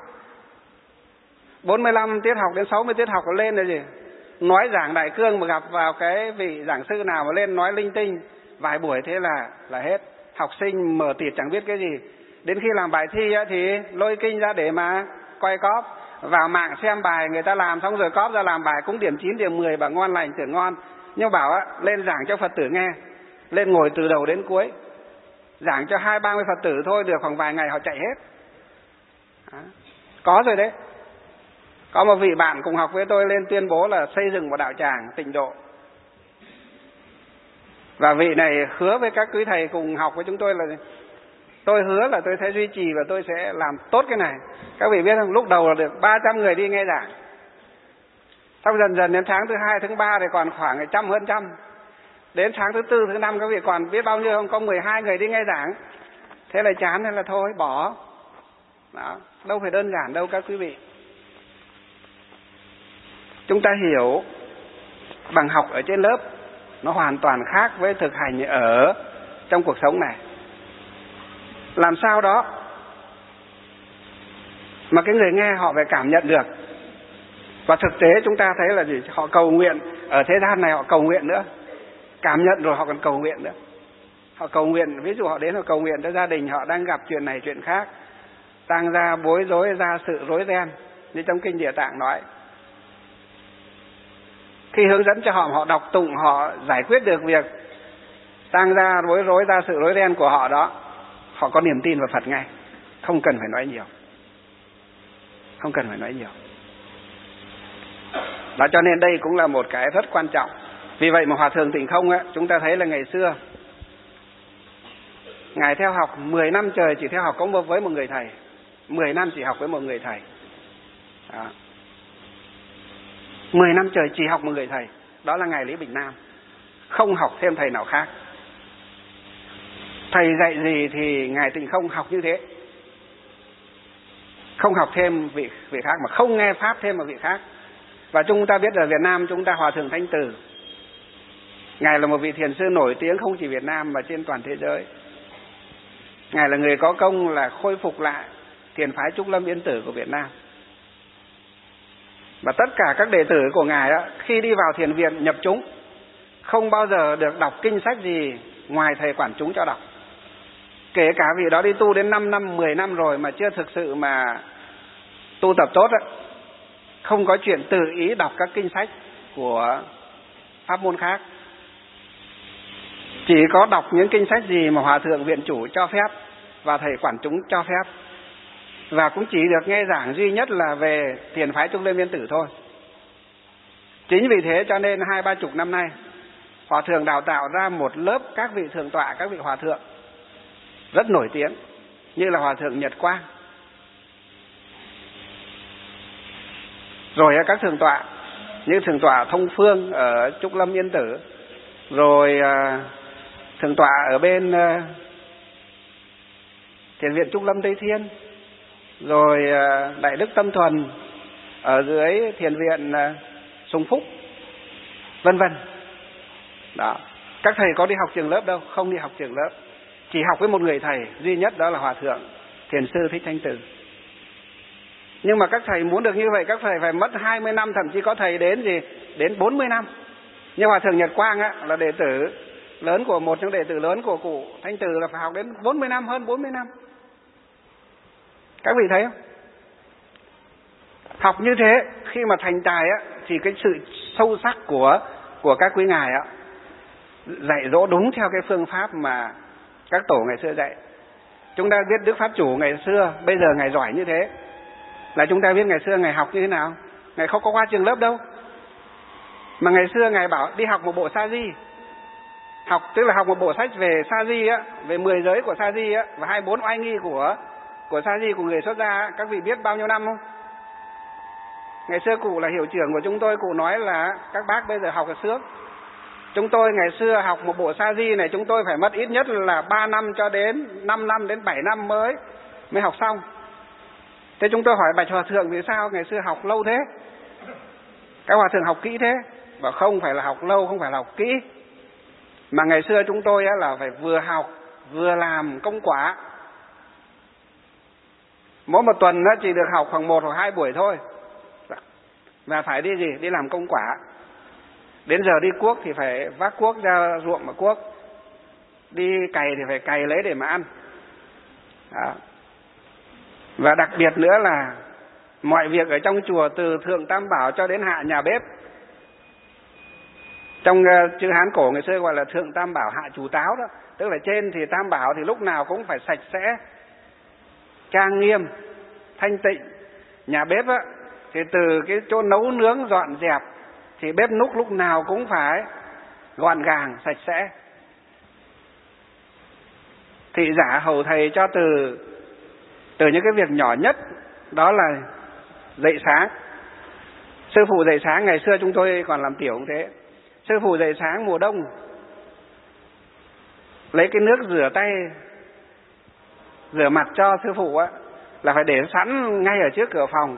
45 tiết học đến 60 tiết học lên là gì? Nói giảng đại cương mà gặp vào cái vị giảng sư nào mà lên nói linh tinh vài buổi thế là hết. Học sinh mở tịt chẳng biết cái gì. Đến khi làm bài thi thì lôi kinh ra để mà quay cóp. Vào mạng xem bài người ta làm xong rồi cóp ra làm bài cũng điểm 9, điểm 10, bảo ngon lành tưởng ngon. Nhưng bảo lên giảng cho Phật tử nghe, lên ngồi từ đầu đến cuối, giảng cho 20-30 Phật tử thôi, được khoảng vài ngày họ chạy hết. Có rồi đấy. Có một vị bạn cùng học với tôi lên tuyên bố là xây dựng một đạo tràng Tịnh Độ. Và vị này hứa với các quý thầy cùng học với chúng tôi là tôi hứa là tôi sẽ duy trì và tôi sẽ làm tốt cái này. Các vị biết không, lúc đầu là được 300 người đi nghe giảng. Xong dần dần đến tháng thứ 2, thứ 3 thì còn khoảng hơn trăm. Đến tháng thứ 4, thứ 5 các vị còn biết bao nhiêu không? Có 12 người đi nghe giảng. Thế là chán hay là thôi, bỏ. Đó, đâu phải đơn giản đâu các quý vị. Chúng ta hiểu bằng học ở trên lớp nó hoàn toàn khác với thực hành ở trong cuộc sống này. Làm sao đó mà cái người nghe họ phải cảm nhận được. Và thực tế chúng ta thấy là gì? Họ cầu nguyện, ở thế gian này họ cầu nguyện nữa. Cảm nhận rồi họ còn cầu nguyện nữa. Họ cầu nguyện, ví dụ họ đến họ cầu nguyện cho gia đình họ đang gặp chuyện này chuyện khác, tang gia bối rối, ra sự rối ren, như trong kinh Địa Tạng nói. Khi hướng dẫn cho họ, họ đọc tụng, họ giải quyết được việc tang gia bối rối, ra sự rối ren của họ đó, họ có niềm tin vào Phật ngay, không cần phải nói nhiều. Không cần phải nói nhiều. Đó, cho nên đây cũng là một cái rất quan trọng. Vì vậy mà Hòa Thượng Tịnh Không chúng ta thấy là ngày xưa Ngài theo học 10 năm trời chỉ theo học có với một người thầy. 10 năm chỉ học với một người thầy. Đó. 10 năm trời chỉ học một người thầy. Đó là Ngài Lý Bình Nam. Không học thêm thầy nào khác. Thầy dạy gì thì Ngài Tịnh Không học như thế. Không học thêm vị khác, mà không nghe pháp thêm một vị khác. Và chúng ta biết ở Việt Nam chúng ta Hòa Thượng Thanh Từ, Ngài là một vị thiền sư nổi tiếng không chỉ Việt Nam mà trên toàn thế giới. Ngài là người có công là khôi phục lại thiền phái Trúc Lâm Yên Tử của Việt Nam. Và tất cả các đệ tử của Ngài khi đi vào thiền viện nhập chúng không bao giờ được đọc kinh sách gì ngoài thầy quản chúng cho đọc. Kể cả vị đó đi tu đến 5 năm, 10 năm rồi mà chưa thực sự mà tu tập tốt không có chuyện tự ý đọc các kinh sách của pháp môn khác. Chỉ có đọc những kinh sách gì mà Hòa Thượng viện chủ cho phép và thầy quản chúng cho phép. Và cũng chỉ được nghe giảng duy nhất là về thiền phái Trúc Lâm Yên Tử thôi. Chính vì thế cho nên 20-30 năm nay Hòa Thượng đào tạo ra một lớp các vị thượng tọa, các vị Hòa Thượng rất nổi tiếng, như là Hòa Thượng Nhật Quang, rồi các thượng tọa như thượng tọa Thông Phương ở Trúc Lâm Yên Tử, rồi thượng tọa ở bên thiền viện Trúc Lâm Tây Thiên, rồi Đại Đức Tâm Thuần ở dưới thiền viện Sùng Phúc, vân vân. Đó, các thầy có đi học trường lớp đâu, không đi học trường lớp, chỉ học với một người thầy duy nhất, đó là Hòa Thượng Thiền sư Thích Thanh Từ. Nhưng mà các thầy muốn được như vậy, các thầy phải mất 20 năm, thậm chí có thầy đến 40 năm. Nhưng Hòa Thượng Nhật Quang là đệ tử lớn của một trong đệ tử lớn của cụ Thanh Từ là phải học đến 40 năm, hơn 40 năm. Các vị thấy không? Học như thế, khi mà thành tài thì cái sự sâu sắc của các quý ngài dạy dỗ đúng theo cái phương pháp mà các tổ ngày xưa dạy. Chúng ta biết Đức Pháp Chủ ngày xưa, bây giờ ngài giỏi như thế. Là chúng ta biết ngày xưa Ngài học như thế nào? Ngài không có qua trường lớp đâu. Mà ngày xưa Ngài bảo đi học một bộ sa di. Học tức là học một bộ sách về sa di á, về 10 giới của sa di á, và 24 oai nghi của sa di của người xuất gia á. Các vị biết bao nhiêu năm không? Ngày xưa cụ là hiệu trưởng của chúng tôi, cụ nói là các bác bây giờ học là sướng. Chúng tôi ngày xưa học một bộ sa di này, chúng tôi phải mất ít nhất là 3 năm cho đến 5 năm đến 7 năm mới học xong. Thế chúng tôi hỏi Bạch Hòa Thượng vì sao ngày xưa học lâu thế? Các Hòa Thượng học kỹ thế? Và không phải là học lâu, không phải là học kỹ. Mà ngày xưa chúng tôi là phải vừa học, vừa làm công quả. Mỗi một tuần chỉ được học khoảng 1 hoặc 2 buổi thôi. Và phải đi gì? Đi làm công quả. Đến giờ đi cuốc thì phải vác cuốc ra ruộng mà cuốc. Đi cày thì phải cày lấy để mà ăn. Đó. Và đặc biệt nữa là mọi việc ở trong chùa, từ thượng tam bảo cho đến hạ nhà bếp. Trong chữ Hán cổ ngày xưa gọi là thượng tam bảo hạ chủ táo đó. Tức là trên thì tam bảo thì lúc nào cũng phải sạch sẽ, trang nghiêm, thanh tịnh. Nhà bếp á, thì từ cái chỗ nấu nướng dọn dẹp thì bếp núc lúc nào cũng phải gọn gàng, sạch sẽ. Thị giả hầu thầy cho từ những cái việc nhỏ nhất, đó là dậy sáng. Sư phụ dậy sáng ngày xưa chúng tôi còn làm tiểu cũng thế. Sư phụ dậy sáng mùa đông, lấy cái nước rửa tay, rửa mặt cho sư phụ á, là phải để sẵn ngay ở trước cửa phòng.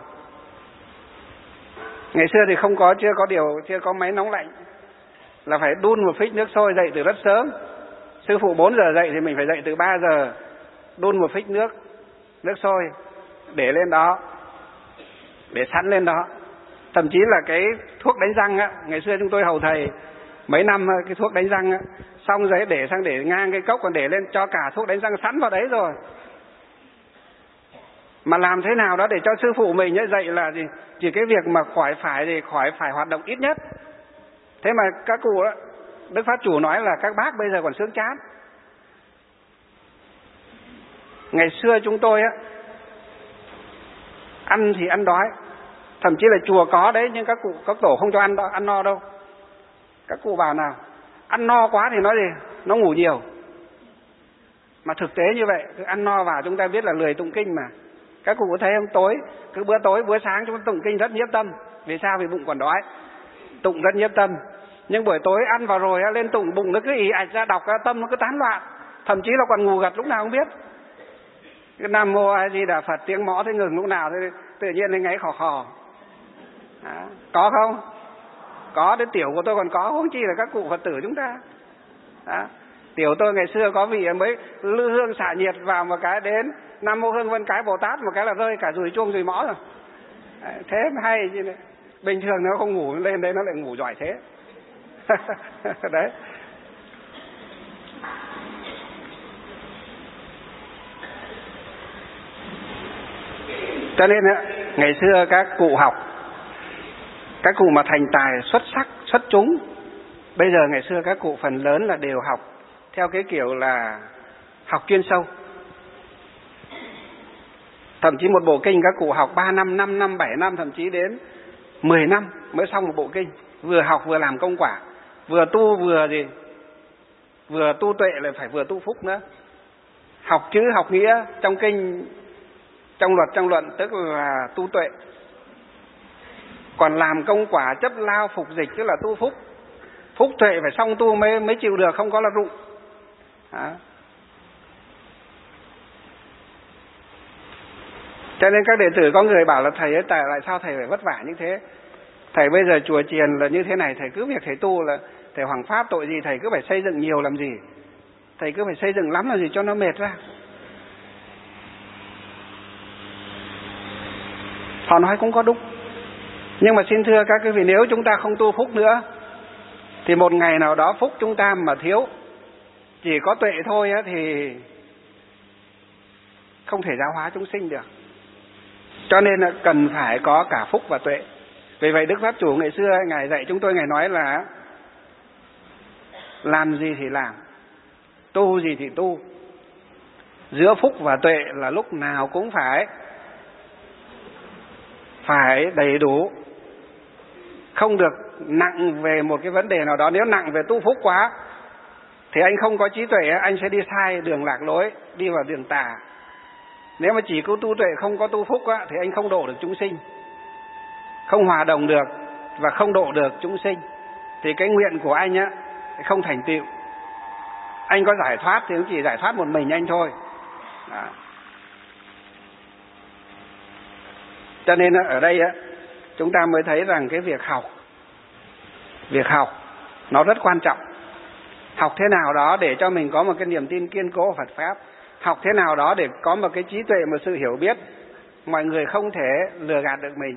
Ngày xưa thì chưa có máy nóng lạnh, là phải đun một phích nước sôi, dậy từ rất sớm. Sư phụ 4 giờ dậy thì mình phải dậy từ 3 giờ, đun một phích nước sôi, để lên đó, để sẵn lên đó. Thậm chí là cái thuốc đánh răng á, ngày xưa chúng tôi hầu thầy mấy năm cái thuốc đánh răng á, xong rồi để sang để ngang cái cốc, còn để lên cho cả thuốc đánh răng sẵn vào đấy rồi. Mà làm thế nào đó để cho sư phụ mình dậy là gì? Chỉ cái việc mà khỏi phải hoạt động ít nhất. Thế mà các cụ đó, Đức Pháp Chủ nói là các bác bây giờ còn sướng chán. Ngày xưa chúng tôi á, ăn thì ăn đói. Thậm chí là chùa có đấy, nhưng các tổ không cho ăn no đâu. Các cụ bảo nào, ăn no quá thì nói gì? Nó ngủ nhiều. Mà thực tế như vậy, cứ ăn no vào chúng ta biết là lười tụng kinh mà. Các cụ có thấy không? Cứ bữa tối, bữa sáng chúng ta tụng kinh rất nhiếp tâm. Vì sao? Vì bụng còn đói. Tụng rất nhiếp tâm. Nhưng buổi tối ăn vào rồi lên tụng, bụng nó cứ ì ạch ra, đọc ra, tâm nó cứ tán loạn. Thậm chí là còn ngủ gật lúc nào không biết. Cái Nam Mô A Di Đà Phật tiếng mõ thế ngừng lúc nào thế tự nhiên nó ngáy khò khò. Có không? Có, đến tiểu của tôi còn có, không chỉ là các cụ Phật tử chúng ta. Đó. Tiểu tôi ngày xưa có vị mới lư hương xả nhiệt vào một cái đến Nam Mô Hương Vân Cái Bồ Tát, một cái là rơi cả dùi chuông dùi mõ rồi. Thế mới hay chứ này. Bình thường nó không ngủ lên đây nó lại ngủ giỏi thế. Đấy. Cho nên ngày xưa các cụ học, các cụ mà thành tài xuất sắc, xuất chúng. Bây giờ ngày xưa các cụ phần lớn là đều học theo cái kiểu là học chuyên sâu. Thậm chí một bộ kinh các cụ học 3 năm, 5 năm, 7 năm, thậm chí đến 10 năm mới xong một bộ kinh. Vừa học vừa làm công quả, vừa tu vừa tu tuệ lại phải vừa tu phúc nữa. Học chữ học nghĩa trong kinh, trong luật trong luận tức là tu tuệ. Còn làm công quả chấp lao phục dịch tức là tu phúc. Phúc tuệ phải xong tu mới chịu được, không có là rụng. Cho nên các đệ tử có người bảo là thầy ấy, tại sao thầy phải vất vả như thế? Thầy bây giờ chùa chiền là như thế này, thầy cứ việc thầy tu là thầy hoằng pháp tội gì, thầy cứ phải xây dựng nhiều làm gì? Thầy cứ phải xây dựng lắm làm gì cho nó mệt ra? Họ nói cũng có đúng. Nhưng mà xin thưa các quý vị, nếu chúng ta không tu phúc nữa thì một ngày nào đó phúc chúng ta mà thiếu, chỉ có tuệ thôi thì không thể giáo hóa chúng sinh được. Cho nên là cần phải có cả phúc và tuệ. Vì vậy Đức Pháp Chủ ngày xưa Ngài dạy chúng tôi, Ngài nói là làm gì thì làm, tu gì thì tu, giữa phúc và tuệ là lúc nào cũng phải phải đầy đủ, không được nặng về một cái vấn đề nào đó. Nếu nặng về tu phúc quá thì anh không có trí tuệ, anh sẽ đi sai đường lạc lối, đi vào đường tà. Nếu mà chỉ có tu tuệ không có tu phúc á, thì anh không độ được chúng sinh, không hòa đồng được và không độ được chúng sinh, thì cái nguyện của anh á không thành tựu. Anh có giải thoát thì cũng chỉ giải thoát một mình anh thôi. Đó. Cho nên ở đây á, chúng ta mới thấy rằng cái việc học nó rất quan trọng. Học thế nào đó để cho mình có một cái niềm tin kiên cố vào Phật Pháp. Học thế nào đó để có một cái trí tuệ, một sự hiểu biết. Mọi người không thể lừa gạt được mình.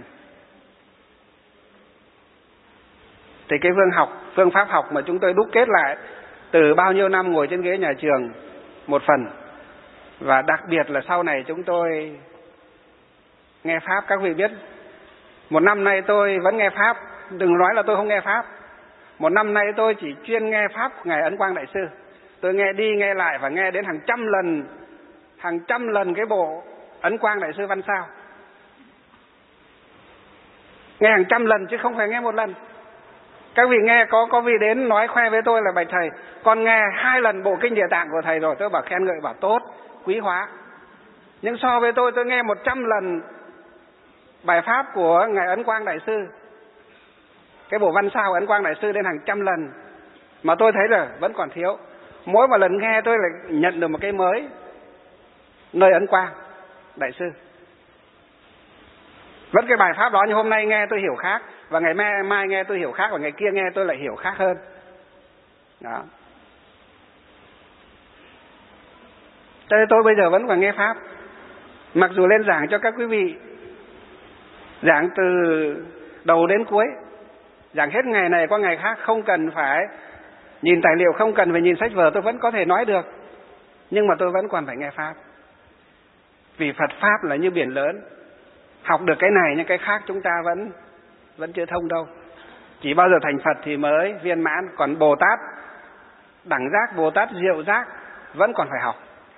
Thì cái phương pháp học mà chúng tôi đúc kết lại từ bao nhiêu năm ngồi trên ghế nhà trường một phần, và đặc biệt là sau này chúng tôi nghe Pháp. Các vị biết, một năm nay tôi vẫn nghe Pháp, đừng nói là tôi không nghe Pháp. Một năm nay tôi chỉ chuyên nghe Pháp của Ngài Ấn Quang Đại Sư. Tôi nghe đi nghe lại và nghe đến hàng trăm lần cái bộ Ấn Quang Đại Sư Văn Sao. Nghe hàng trăm lần chứ không phải nghe một lần. Các vị nghe, có vị đến nói khoe với tôi là bạch thầy, con nghe 2 lần bộ kinh Địa Tạng của thầy rồi. Tôi bảo khen ngợi, bảo tốt, quý hóa. Nhưng so với tôi nghe 100 lần bài pháp của Ngài Ấn Quang Đại Sư, cái bộ Văn Sao Ấn Quang Đại Sư đến hàng trăm lần, mà tôi thấy là vẫn còn thiếu. Mỗi một lần nghe tôi lại nhận được một cái mới nơi Ấn Quang Đại Sư. Vẫn cái bài pháp đó, nhưng hôm nay nghe tôi hiểu khác, và ngày mai nghe tôi hiểu khác, và ngày kia nghe tôi lại hiểu khác hơn. Đó. Cho nên tôi bây giờ vẫn còn nghe Pháp. Mặc dù lên giảng cho các quý vị, giảng từ đầu đến cuối, giảng hết ngày này qua ngày khác, không cần phải nhìn tài liệu, không cần phải nhìn sách vở, tôi vẫn có thể nói được. Nhưng mà tôi vẫn còn phải nghe Pháp. Vì Phật Pháp là như biển lớn. Học được cái này nhưng cái khác chúng ta vẫn chưa thông đâu. Chỉ bao giờ thành Phật thì mới viên mãn. Còn Bồ Tát đẳng giác, Bồ Tát diệu giác vẫn còn phải học.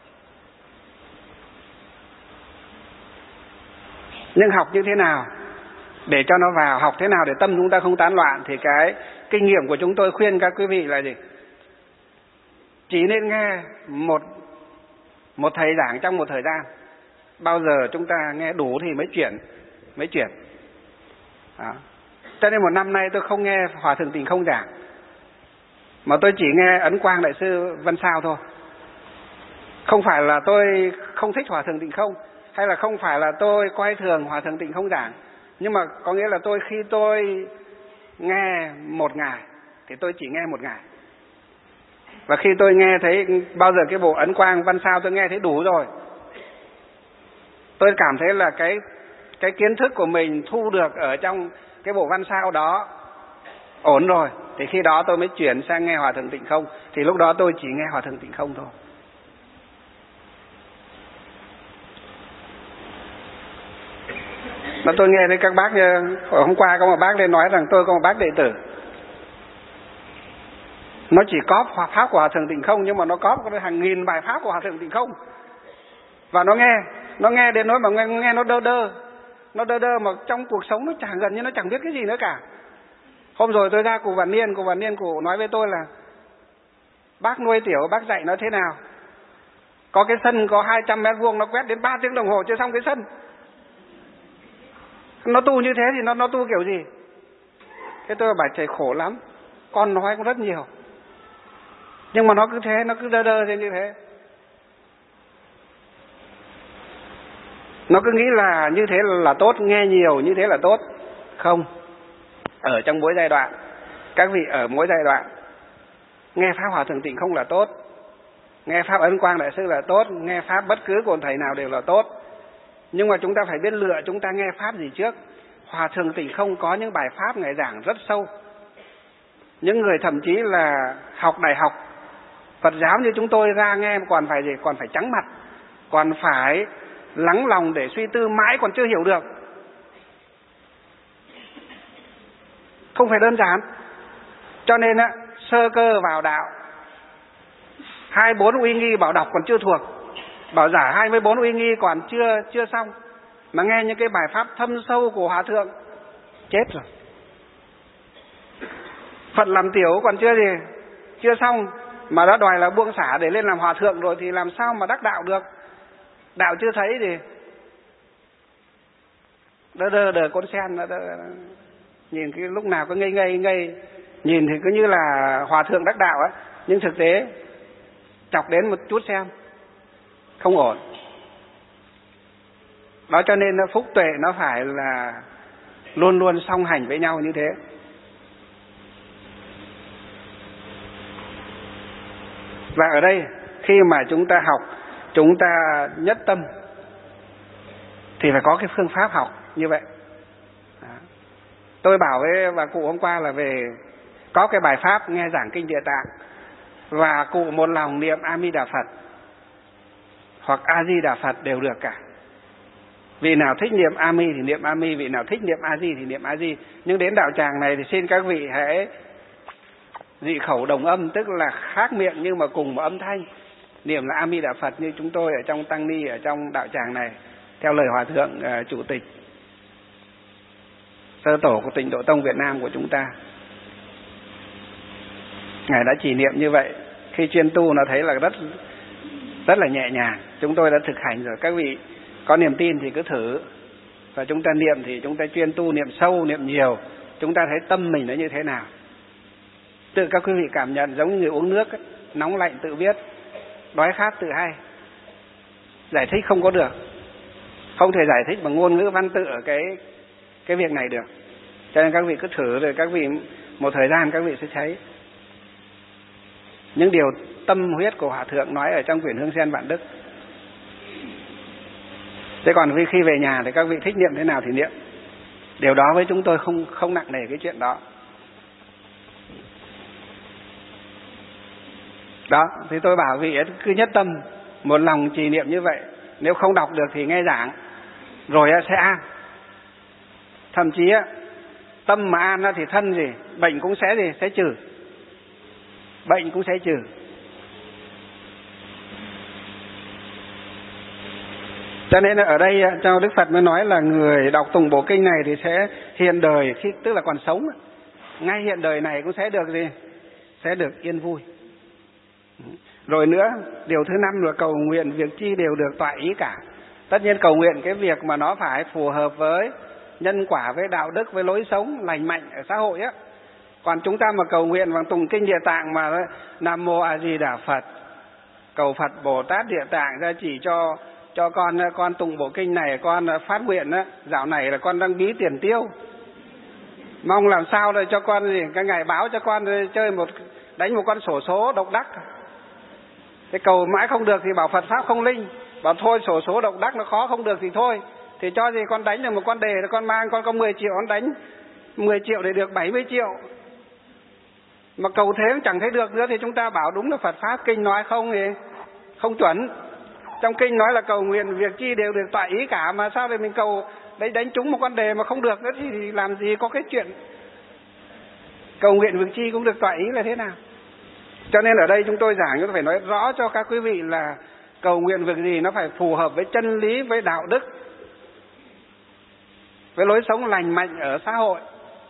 Nhưng học như thế nào để cho nó vào, học thế nào để tâm chúng ta không tán loạn, thì cái kinh nghiệm của chúng tôi khuyên các quý vị là gì? Chỉ nên nghe một thầy giảng trong một thời gian. Bao giờ chúng ta nghe đủ thì mới chuyển. Đó. Cho nên một năm nay tôi không nghe Hòa Thượng Tịnh Không giảng, mà tôi chỉ nghe Ấn Quang Đại Sư Văn Sao thôi. Không phải là tôi không thích Hòa Thượng Tịnh Không, hay là không phải là tôi coi thường Hòa Thượng Tịnh Không giảng, nhưng mà có nghĩa là khi tôi nghe một ngày thì tôi chỉ nghe một ngày. Và khi tôi nghe thấy bao giờ cái bộ Ấn Quang Văn Sao tôi nghe thấy đủ rồi, tôi cảm thấy là cái kiến thức của mình thu được ở trong cái bộ Văn Sao đó ổn rồi, thì khi đó tôi mới chuyển sang nghe Hòa Thượng Tịnh Không. Thì lúc đó tôi chỉ nghe Hòa Thượng Tịnh Không thôi. Mà tôi nghe thấy các bác, hôm qua có một bác lên nói rằng tôi có một bác đệ tử, nó chỉ có pháp của Hòa Thượng Tịnh Không, nhưng mà nó có hàng nghìn bài pháp của Hòa Thượng Tịnh Không. Và nó nghe đến nỗi mà nghe nó đơ mà trong cuộc sống nó gần như nó chẳng biết cái gì nữa cả. Hôm rồi tôi ra cụ Vạn Niên cụ nói với tôi là bác nuôi tiểu, bác dạy nó thế nào? Có cái sân có 200 mét vuông, nó quét đến 3 tiếng đồng hồ chưa xong cái sân. Nó tu như thế thì nó tu kiểu gì? Thế tôi bảo thầy khổ lắm, con nói cũng rất nhiều, nhưng mà nó cứ thế, nó cứ đơ như thế. Nó cứ nghĩ là như thế là tốt, nghe nhiều như thế là tốt. Không. Ở trong mỗi giai đoạn, các vị ở mỗi giai đoạn, nghe Pháp Hòa Thượng Tịnh Không là tốt, nghe Pháp Ấn Quang Đại Sư là tốt, nghe Pháp bất cứ của thầy nào đều là tốt. Nhưng mà chúng ta phải biết lựa chúng ta nghe Pháp gì trước. Hòa Thượng Tịnh Không có những bài Pháp Ngài giảng rất sâu. Những người thậm chí là học đại học Phật giáo như chúng tôi ra nghe còn phải gì? Còn phải trắng mặt, còn phải lắng lòng để suy tư mãi còn chưa hiểu được. Không phải đơn giản. Cho nên sơ cơ vào đạo, 24 uy nghi bảo đọc còn chưa thuộc, bảo giả 24 uy nghi còn chưa xong, mà nghe những cái bài pháp thâm sâu của Hòa Thượng, chết rồi. Phật làm tiểu còn chưa xong mà đã đòi là buông xả để lên làm Hòa Thượng rồi thì làm sao mà đắc đạo được. Đạo chưa thấy thì đờ con sen nó nhìn cái lúc nào có ngây, nhìn thì cứ như là Hòa Thượng đắc đạo á, nhưng thực tế chọc đến một chút xem không ổn. Đó cho nên phúc tuệ nó phải là luôn luôn song hành với nhau như thế. Và ở đây khi mà chúng ta học, chúng ta nhất tâm thì phải có cái phương pháp học như vậy. Tôi bảo với bà cụ hôm qua là về có cái bài pháp nghe giảng kinh Địa Tạng và cụ một lòng niệm A Di Đà Phật hoặc A Di Đà Phật đều được cả. Vị nào thích niệm A Mi thì niệm A Mi, vị nào thích niệm A Di thì niệm A Di. Nhưng đến đạo tràng này thì xin các vị hãy dị khẩu đồng âm, tức là khác miệng nhưng mà cùng một âm thanh. Niệm là A Mi Đà Phật như chúng tôi ở trong tăng ni ở trong đạo tràng này theo lời Hòa Thượng Chủ tịch sơ tổ của Tịnh Độ Tông Việt Nam của chúng ta. Ngài đã chỉ niệm như vậy. Khi chuyên tu nó thấy là rất là nhẹ nhàng. Chúng tôi đã thực hành rồi. Các vị có niềm tin thì cứ thử. Và chúng ta niệm thì chúng ta chuyên tu, niệm sâu, niệm nhiều. Chúng ta thấy tâm mình nó như thế nào. Tự các quý vị cảm nhận giống như người uống nước ấy, nóng lạnh tự biết, đói khát tự hay. Giải thích không có được. Không thể giải thích bằng ngôn ngữ văn tự ở cái việc này được. Cho nên các vị cứ thử rồi các vị một thời gian các vị sẽ thấy những điều tâm huyết của Hòa Thượng nói ở trong quyển Hương Sen Vạn Đức. Thế còn khi về nhà thì các vị thích niệm thế nào thì niệm. Điều đó với chúng tôi không nặng nề cái chuyện đó. Đó, thì tôi bảo vị ấy cứ nhất tâm, một lòng trì niệm như vậy. Nếu không đọc được thì nghe giảng, rồi sẽ an. Thậm chí tâm mà an thì thân gì, bệnh cũng sẽ trừ. Bệnh cũng sẽ trừ. Cho nên ở đây cho Đức Phật mới nói là người đọc tùng bộ kinh này thì sẽ hiện đời, tức là còn sống, ngay hiện đời này cũng sẽ được gì? Sẽ được yên vui. Rồi nữa, điều thứ 5 là cầu nguyện việc chi đều được tọa ý cả. Tất nhiên cầu nguyện cái việc mà nó phải phù hợp với nhân quả, với đạo đức, với lối sống lành mạnh ở xã hội á. Còn chúng ta mà cầu nguyện bằng tùng kinh Địa Tạng mà Nam Mô A Di Đà Phật, cầu Phật Bồ Tát Địa Tạng ra chỉ cho con tùng bộ kinh này, con phát nguyện á, dạo này là con đang bí tiền tiêu. Mong làm sao để cho con gì, các ngài báo cho con chơi đánh một con xổ số độc đắc. Cái cầu mãi không được thì bảo Phật Pháp không linh, bảo thôi xổ số độc đắc nó khó không được thì thôi. Thì cho gì con đánh được một con đề, con mang con có 10 triệu, con đánh 10 triệu để được 70 triệu. Mà cầu thế cũng chẳng thấy được nữa thì chúng ta bảo đúng là Phật Pháp kinh nói không thì không chuẩn. Trong kinh nói là cầu nguyện việc chi đều được tọa ý cả, mà sao để mình cầu đánh trúng một con đề mà không được nữa thì làm gì có cái chuyện cầu nguyện việc chi cũng được tọa ý là thế nào. Cho nên ở đây chúng tôi giảng, chúng tôi phải nói rõ cho các quý vị là cầu nguyện việc gì nó phải phù hợp với chân lý, với đạo đức, với lối sống lành mạnh ở xã hội.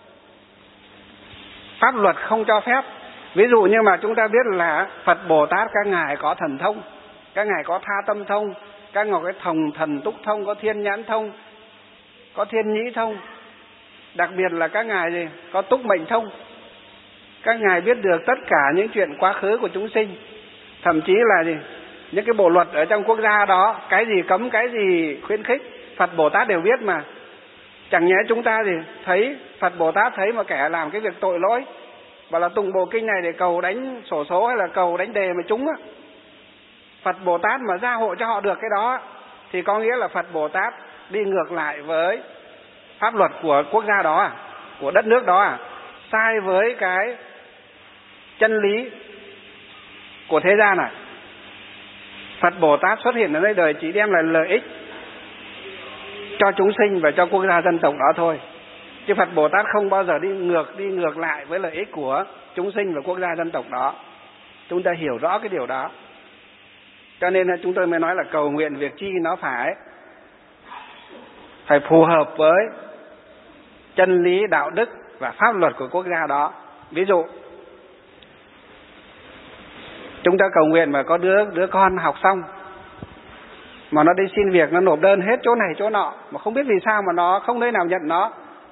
Pháp luật không cho phép. Ví dụ như mà chúng ta biết là Phật Bồ Tát các ngài có thần thông, các ngài có tha tâm thông, các ngài có thần túc thông, có thiên nhãn thông, có thiên nhĩ thông. Đặc biệt là các ngài gì? Có túc mệnh thông. Các ngài biết được tất cả những chuyện quá khứ của chúng sinh. Thậm chí là gì? Những cái bộ luật ở trong quốc gia đó, cái gì cấm, cái gì khuyến khích, Phật Bồ Tát đều biết mà. Chẳng nhẽ chúng ta thì thấy Phật Bồ Tát thấy mà kẻ làm cái việc tội lỗi, bảo là tụng bộ kinh này để cầu đánh xổ số hay là cầu đánh đề mà trúng á. Phật Bồ Tát mà gia hộ cho họ được cái đó thì có nghĩa là Phật Bồ Tát đi ngược lại với pháp luật của quốc gia đó của đất nước đó sai với cái chân lý của thế gian này. Phật Bồ Tát xuất hiện ở nơi đời chỉ đem lại lợi ích cho chúng sinh và cho quốc gia dân tộc đó thôi. Chứ Phật Bồ Tát không bao giờ đi ngược lại với lợi ích của chúng sinh và quốc gia dân tộc đó. Chúng ta hiểu rõ cái điều đó. Cho nên chúng tôi mới nói là cầu nguyện việc chi nó phải phải phù hợp với chân lý, đạo đức và pháp luật của quốc gia đó. Ví dụ, chúng ta cầu nguyện mà có đứa con học xong mà nó đi xin việc, nó nộp đơn hết chỗ này chỗ nọ mà không biết vì sao mà nó không nơi nào nhận nó.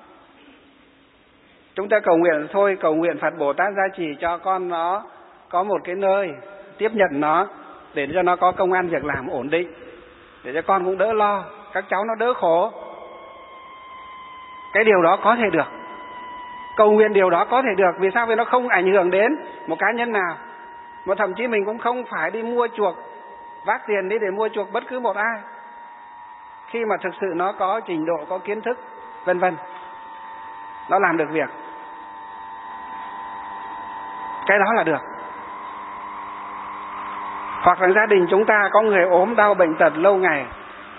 Chúng ta cầu nguyện thôi, cầu nguyện Phật Bồ Tát gia trì cho con nó có một cái nơi tiếp nhận nó, để cho nó có công ăn việc làm ổn định, để cho con cũng đỡ lo, các cháu nó đỡ khổ. Cái điều đó có thể được. Cầu nguyện điều đó có thể được. Vì sao? Vì nó không ảnh hưởng đến một cá nhân nào. Mà thậm chí mình cũng không phải đi mua chuộc, vác tiền đi để mua chuộc bất cứ một ai. Khi mà thực sự nó có trình độ, có kiến thức, vân vân, nó làm được việc, cái đó là được. Hoặc là gia đình chúng ta có người ốm đau bệnh tật lâu ngày,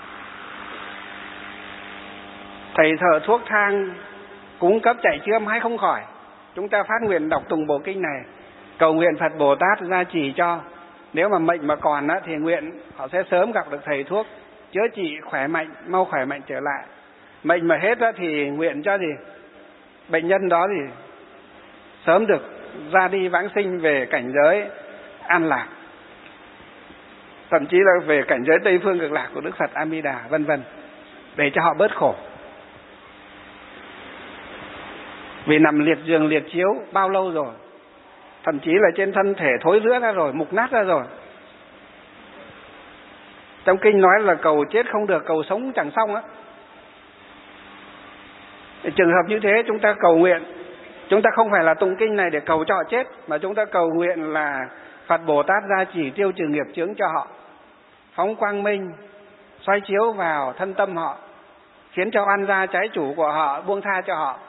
thầy thợ thuốc thang cúng cấp chạy chữa mãi không khỏi, chúng ta phát nguyện đọc tùng bộ kinh này, cầu nguyện Phật Bồ Tát gia trì cho. Nếu mà mệnh mà còn thì nguyện họ sẽ sớm gặp được thầy thuốc chữa trị khỏe mạnh, mau khỏe mạnh trở lại. Mệnh mà hết thì nguyện cho gì bệnh nhân đó thì sớm được ra đi vãng sinh về cảnh giới an lạc, thậm chí là về cảnh giới Tây Phương Cực Lạc của Đức Phật A Di Đà, vân vân, để cho họ bớt khổ. Vì nằm liệt giường liệt chiếu bao lâu rồi, thậm chí là trên thân thể thối rữa ra rồi, mục nát ra rồi. Trong kinh nói là cầu chết không được, cầu sống chẳng xong á. Trường hợp như thế chúng ta cầu nguyện, chúng ta không phải là tụng kinh này để cầu cho họ chết, mà chúng ta cầu nguyện là Phật Bồ Tát gia trì tiêu trừ nghiệp chướng cho họ, phóng quang minh xoay chiếu vào thân tâm họ, khiến cho oan gia trái chủ của họ buông tha cho họ,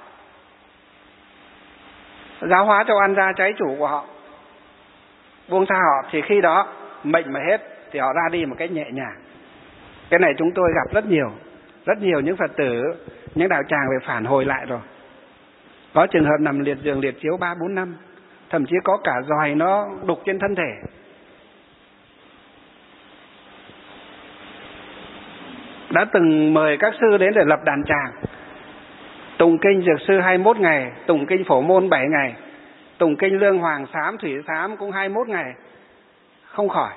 giáo hóa cho oan gia trái chủ của họ, buông tha họ, thì khi đó mệnh mà hết thì họ ra đi một cách nhẹ nhàng. Cái này chúng tôi gặp rất nhiều những Phật tử, những đạo tràng về phản hồi lại rồi. Có trường hợp nằm liệt giường liệt chiếu 3-4 năm, thậm chí có cả giòi nó đục trên thân thể. Đã từng mời các sư đến để lập đàn tràng, tụng kinh Dược Sư 21 ngày, tụng kinh Phổ Môn 7 ngày, tụng kinh Lương Hoàng Sám, Thủy Sám cũng 21 ngày, không khỏi,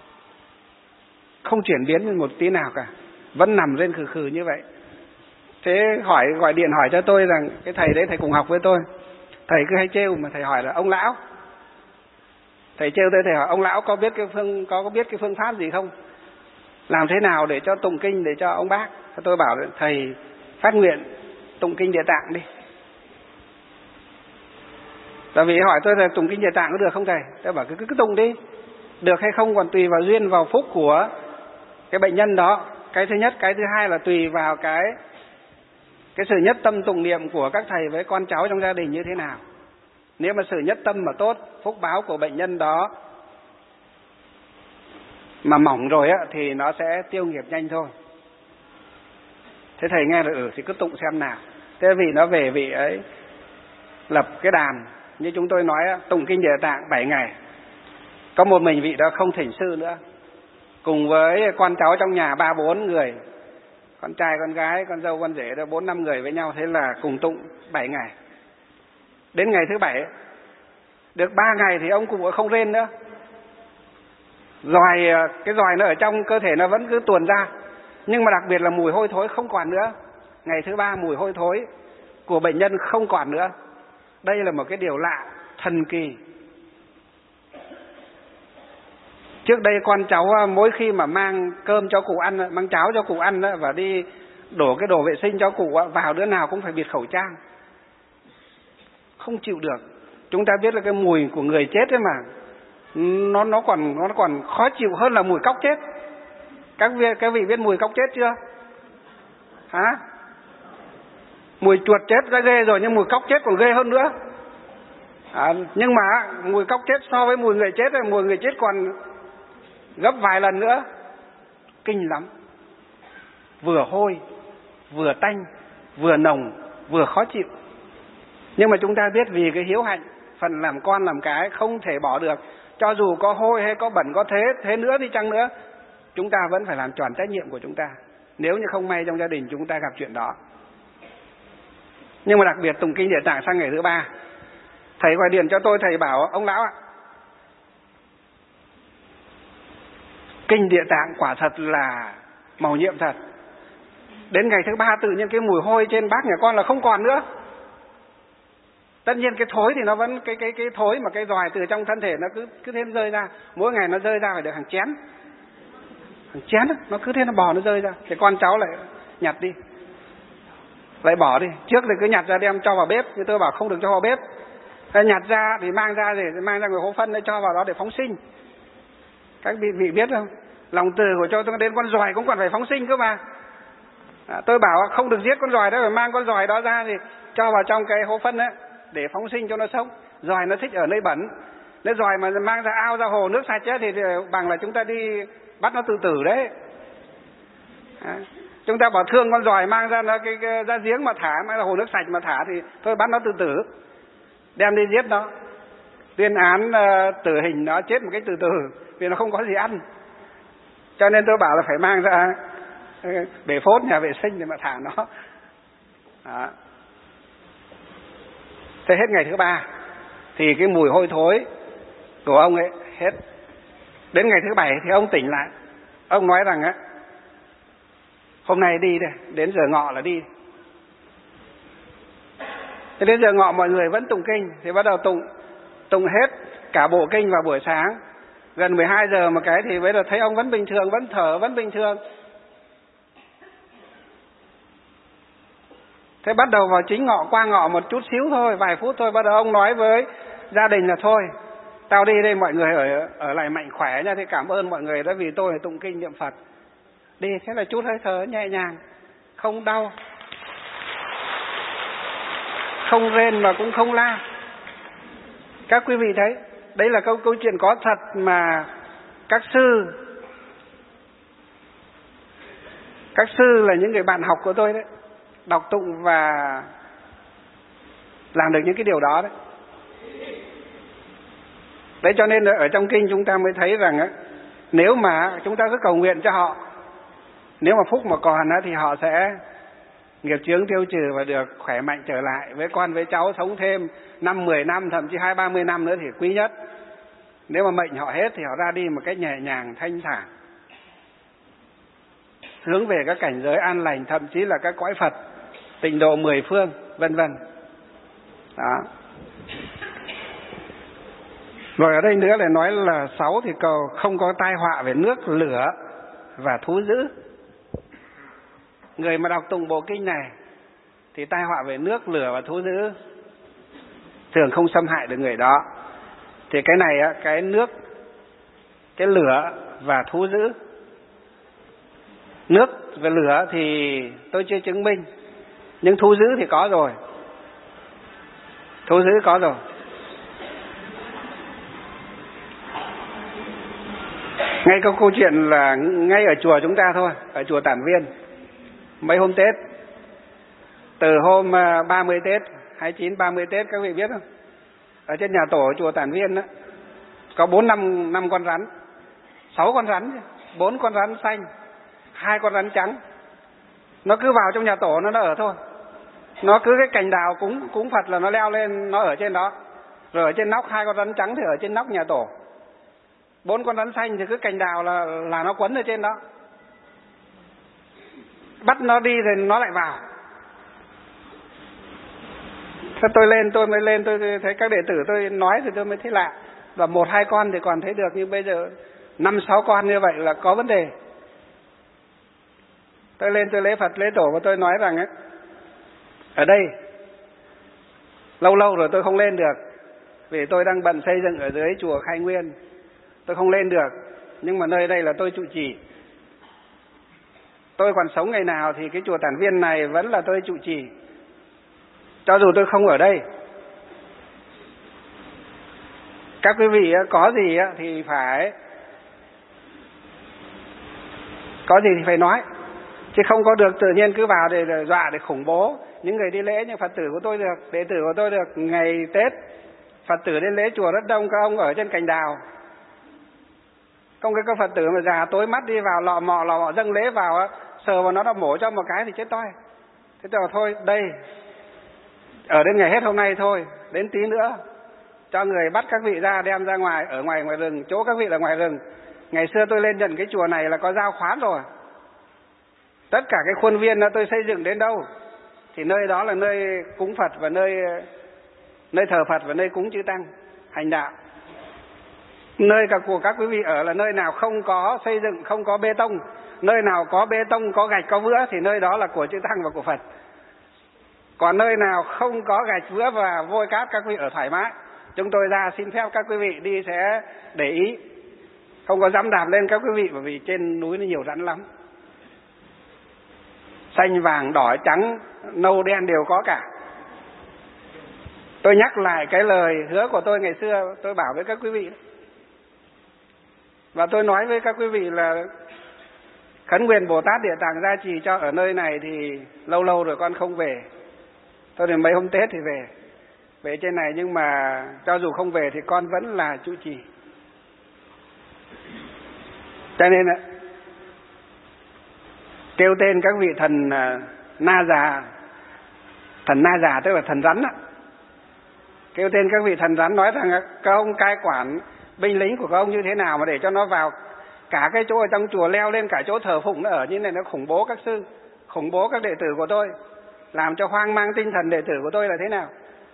không chuyển biến một tí nào cả, vẫn nằm lên khừ khừ như vậy. Thế gọi điện hỏi cho tôi rằng cái thầy đấy thầy cùng học với tôi, thầy cứ hay trêu mà thầy hỏi là ông lão, thầy trêu tôi, thầy hỏi ông lão có biết cái phương pháp gì không, làm thế nào để cho tụng kinh để cho ông bác. Tôi bảo thầy phát nguyện tụng kinh Địa Tạng đi. Tại vì hỏi tôi là tụng kinh Địa Tạng có được không thầy? Tôi bảo cứ tụng đi, được hay không còn tùy vào duyên vào phúc của cái bệnh nhân đó. Cái thứ nhất, cái thứ hai là tùy vào cái sự nhất tâm tụng niệm của các thầy với con cháu trong gia đình như thế nào. Nếu mà sự nhất tâm mà tốt, phúc báo của bệnh nhân đó mà mỏng rồi thì nó sẽ tiêu nghiệp nhanh thôi. Thế thầy nghe rồi thì cứ tụng xem nào. Thế vì nó về vị ấy lập cái đàn như chúng tôi nói, tụng kinh Địa Tạng 7 ngày. Có một mình vị đó không thỉnh sư nữa, cùng với con cháu trong nhà 3-4 người, con trai con gái, con dâu con rể, 4-5 người với nhau. Thế là cùng tụng 7 ngày. Đến ngày thứ 7 được 3 ngày thì ông cụ không rên nữa. Cái giòi nó ở trong cơ thể nó vẫn cứ tuồn ra, nhưng mà đặc biệt là mùi hôi thối không còn nữa. Ngày thứ 3 mùi hôi thối của bệnh nhân không còn nữa. Đây là một cái điều lạ, thần kỳ. Trước đây con cháu mỗi khi mà mang cơm cho cụ ăn, mang cháo cho cụ ăn và đi đổ cái đồ vệ sinh cho cụ vào, đứa nào cũng phải bịt khẩu trang, không chịu được. Chúng ta biết là cái mùi của người chết ấy mà, nó còn khó chịu hơn là mùi cóc chết. Các vị biết mùi cóc chết chưa? Hả? Mùi chuột chết đã ghê rồi, nhưng mùi cóc chết còn ghê hơn nữa. Nhưng mà mùi cóc chết so với mùi người chết, mùi người chết còn gấp vài lần nữa. Kinh lắm. Vừa hôi, vừa tanh, vừa nồng, vừa khó chịu. Nhưng mà chúng ta biết vì cái hiếu hạnh, phần làm con làm cái không thể bỏ được. Cho dù có hôi hay có bẩn, có thế nữa đi chăng nữa, chúng ta vẫn phải làm tròn trách nhiệm của chúng ta. nếu như không may trong gia đình chúng ta gặp chuyện đó. Nhưng mà đặc biệt tụng kinh Địa Tạng sang ngày thứ 3, thầy gọi điện cho tôi, thầy bảo ông lão ạ, kinh Địa Tạng quả thật là mầu nhiệm thật. Đến ngày thứ 3 tự nhiên cái mùi hôi trên bát nhà con là không còn nữa. Tất nhiên cái thối thì nó vẫn cái thối, mà cái giòi từ trong thân thể nó cứ thế rơi ra, mỗi ngày nó rơi ra phải được hàng chén nó cứ thế nó bò nó rơi ra. Thì con cháu lại nhặt đi, lại bỏ đi. Trước thì cứ nhặt ra đem cho vào bếp, nhưng tôi bảo không được cho vào bếp. Nhặt ra thì mang ra người hố phân để cho vào đó để phóng sinh. Các vị biết không, lòng từ của cho tôi đến con giòi cũng còn phải phóng sinh cơ mà. Tôi bảo không được giết con giòi đó, phải mang con giòi đó ra thì cho vào trong cái hố phân ấy để phóng sinh cho nó sống. Giòi nó thích ở nơi bẩn, nếu giòi mà mang ra ao ra hồ nước sạch ấy, thì bằng là chúng ta đi bắt nó tự tử đấy. Chúng ta bảo thương con giòi mang ra nó ra giếng mà thả, mang ra hồ nước sạch mà thả thì thôi bắt nó tự tử, đem đi giết nó, tuyên án tử hình nó chết một cách từ từ vì nó không có gì ăn. Cho nên tôi bảo là phải mang ra bể phốt nhà vệ sinh để mà thả nó. Đó. Thế hết ngày thứ 3 thì cái mùi hôi thối của ông ấy hết. Đến ngày thứ 7 thì ông tỉnh lại. Ông nói rằng á, hôm nay đi đây, đến giờ ngọ là đi. Thế đến giờ ngọ mọi người vẫn tụng kinh, thì bắt đầu tụng hết cả bộ kinh vào buổi sáng. Gần 12 giờ một cái thì bây giờ thấy ông vẫn bình thường, vẫn thở, vẫn bình thường. Thế bắt đầu vào chính ngọ, qua ngọ một chút xíu thôi, vài phút thôi, bắt đầu ông nói với gia đình là thôi, tao đi đây, mọi người ở lại mạnh khỏe nha, thế cảm ơn mọi người đã vì tôi tụng kinh niệm Phật. Đi, thế là chút hơi thở nhẹ nhàng, không đau, không rên mà cũng không la. Các quý vị thấy, đấy là câu chuyện có thật mà các sư là những người bạn học của tôi đấy, đọc tụng và làm được những cái điều đó đấy. Đấy cho nên ở trong kinh chúng ta mới thấy rằng á, nếu mà chúng ta cứ cầu nguyện cho họ, nếu mà phúc mà còn á, thì họ sẽ nghiệp chướng tiêu trừ và được khỏe mạnh trở lại với con với cháu, sống thêm 5-10 năm, thậm chí 20-30 năm nữa thì quý nhất. Nếu mà mệnh họ hết thì họ ra đi một cách nhẹ nhàng, thanh thản, hướng về các cảnh giới an lành, thậm chí là các cõi Phật, tịnh độ 10 phương, vân vân. Đó. Rồi ở đây nữa là nói là 6 thì cầu không có tai họa về nước, lửa và thú dữ. Người mà đọc tụng bộ kinh này thì tai họa về nước, lửa và thú dữ thường không xâm hại được người đó. Thì cái này á, cái nước, cái lửa và thú dữ, nước và lửa thì tôi chưa chứng minh, nhưng thú dữ thì có rồi. Thú dữ có rồi. Ngay câu chuyện là ngay ở chùa chúng ta thôi, ở chùa Tản Viên, mấy hôm Tết, từ hôm 30 Tết, 29, 30 Tết các vị biết không? Ở trên nhà tổ chùa Tản Viên đó, có 4-5 con rắn, 6 con rắn, 4 con rắn xanh, 2 con rắn trắng. Nó cứ vào trong nhà tổ nó ở thôi. Nó cứ cái cành đào cúng Phật là nó leo lên, nó ở trên đó. Rồi ở trên nóc 2 con rắn trắng thì ở trên nóc nhà tổ. 4 con rắn xanh thì cứ cành đào là nó quấn ở trên đó. Bắt nó đi thì nó lại vào. Thế tôi mới lên, tôi thấy các đệ tử tôi nói thì tôi mới thấy lạ. Và 1-2 con thì còn thấy được, nhưng bây giờ 5-6 con như vậy là có vấn đề. Tôi lên tôi lễ Phật lễ tổ và tôi nói rằng ấy, ở đây lâu rồi tôi không lên được vì tôi đang bận xây dựng ở dưới chùa Khai Nguyên, tôi không lên được. Nhưng mà nơi đây là tôi trụ trì. Tôi còn sống ngày nào thì cái chùa Tản Viên này vẫn là tôi trụ trì, cho dù tôi không ở đây. Các quý vị có gì thì phải nói, chứ không có được tự nhiên cứ vào để dọa, để khủng bố những người đi lễ. Như Phật tử của tôi được, đệ tử của tôi được, ngày Tết Phật tử đến lễ chùa rất đông, các ông ở trên cành đào. Không, cái Phật tử mà già tối mắt đi vào lọ mọ dâng lễ vào sờ vào nó mổ cho một cái thì chết toi. Thế rồi thôi, đây, ở đến ngày hết hôm nay thôi, đến tí nữa, cho người bắt các vị ra, đem ra ngoài, ở ngoài rừng, chỗ các vị là ngoài rừng. Ngày xưa tôi lên nhận cái chùa này là có giao khoán rồi. Tất cả cái khuôn viên đó tôi xây dựng đến đâu, thì nơi đó là nơi cúng Phật và nơi thờ Phật và nơi cúng chư Tăng, hành đạo. Nơi của các quý vị ở là nơi nào không có xây dựng, không có bê tông. Nơi nào có bê tông, có gạch, có vữa thì nơi đó là của chư Tăng và của Phật. Còn nơi nào không có gạch, vữa và vôi cát, các quý vị ở thoải mái. Chúng tôi ra xin phép các quý vị đi sẽ để ý. Không có dám đạp lên các quý vị, bởi vì trên núi nó nhiều rắn lắm. Xanh, vàng, đỏ, trắng, nâu, đen đều có cả. Tôi nhắc lại cái lời hứa của tôi ngày xưa, tôi bảo với các quý vị. Và tôi nói với các quý vị là khấn nguyện Bồ Tát Địa Tạng gia trì cho ở nơi này thì lâu lâu rồi con không về. Thôi thì mấy hôm Tết thì về trên này, nhưng mà cho dù không về thì con vẫn là trụ trì. Cho nên kêu tên các vị thần Na Già. Thần Na Già tức là thần rắn á. Kêu tên các vị thần rắn, nói rằng các ông cai quản binh lính của các ông như thế nào mà để cho nó vào cả cái chỗ ở trong chùa, leo lên cả chỗ thờ phụng nó ở như này, nó khủng bố các sư, khủng bố các đệ tử của tôi, làm cho hoang mang tinh thần đệ tử của tôi là thế nào.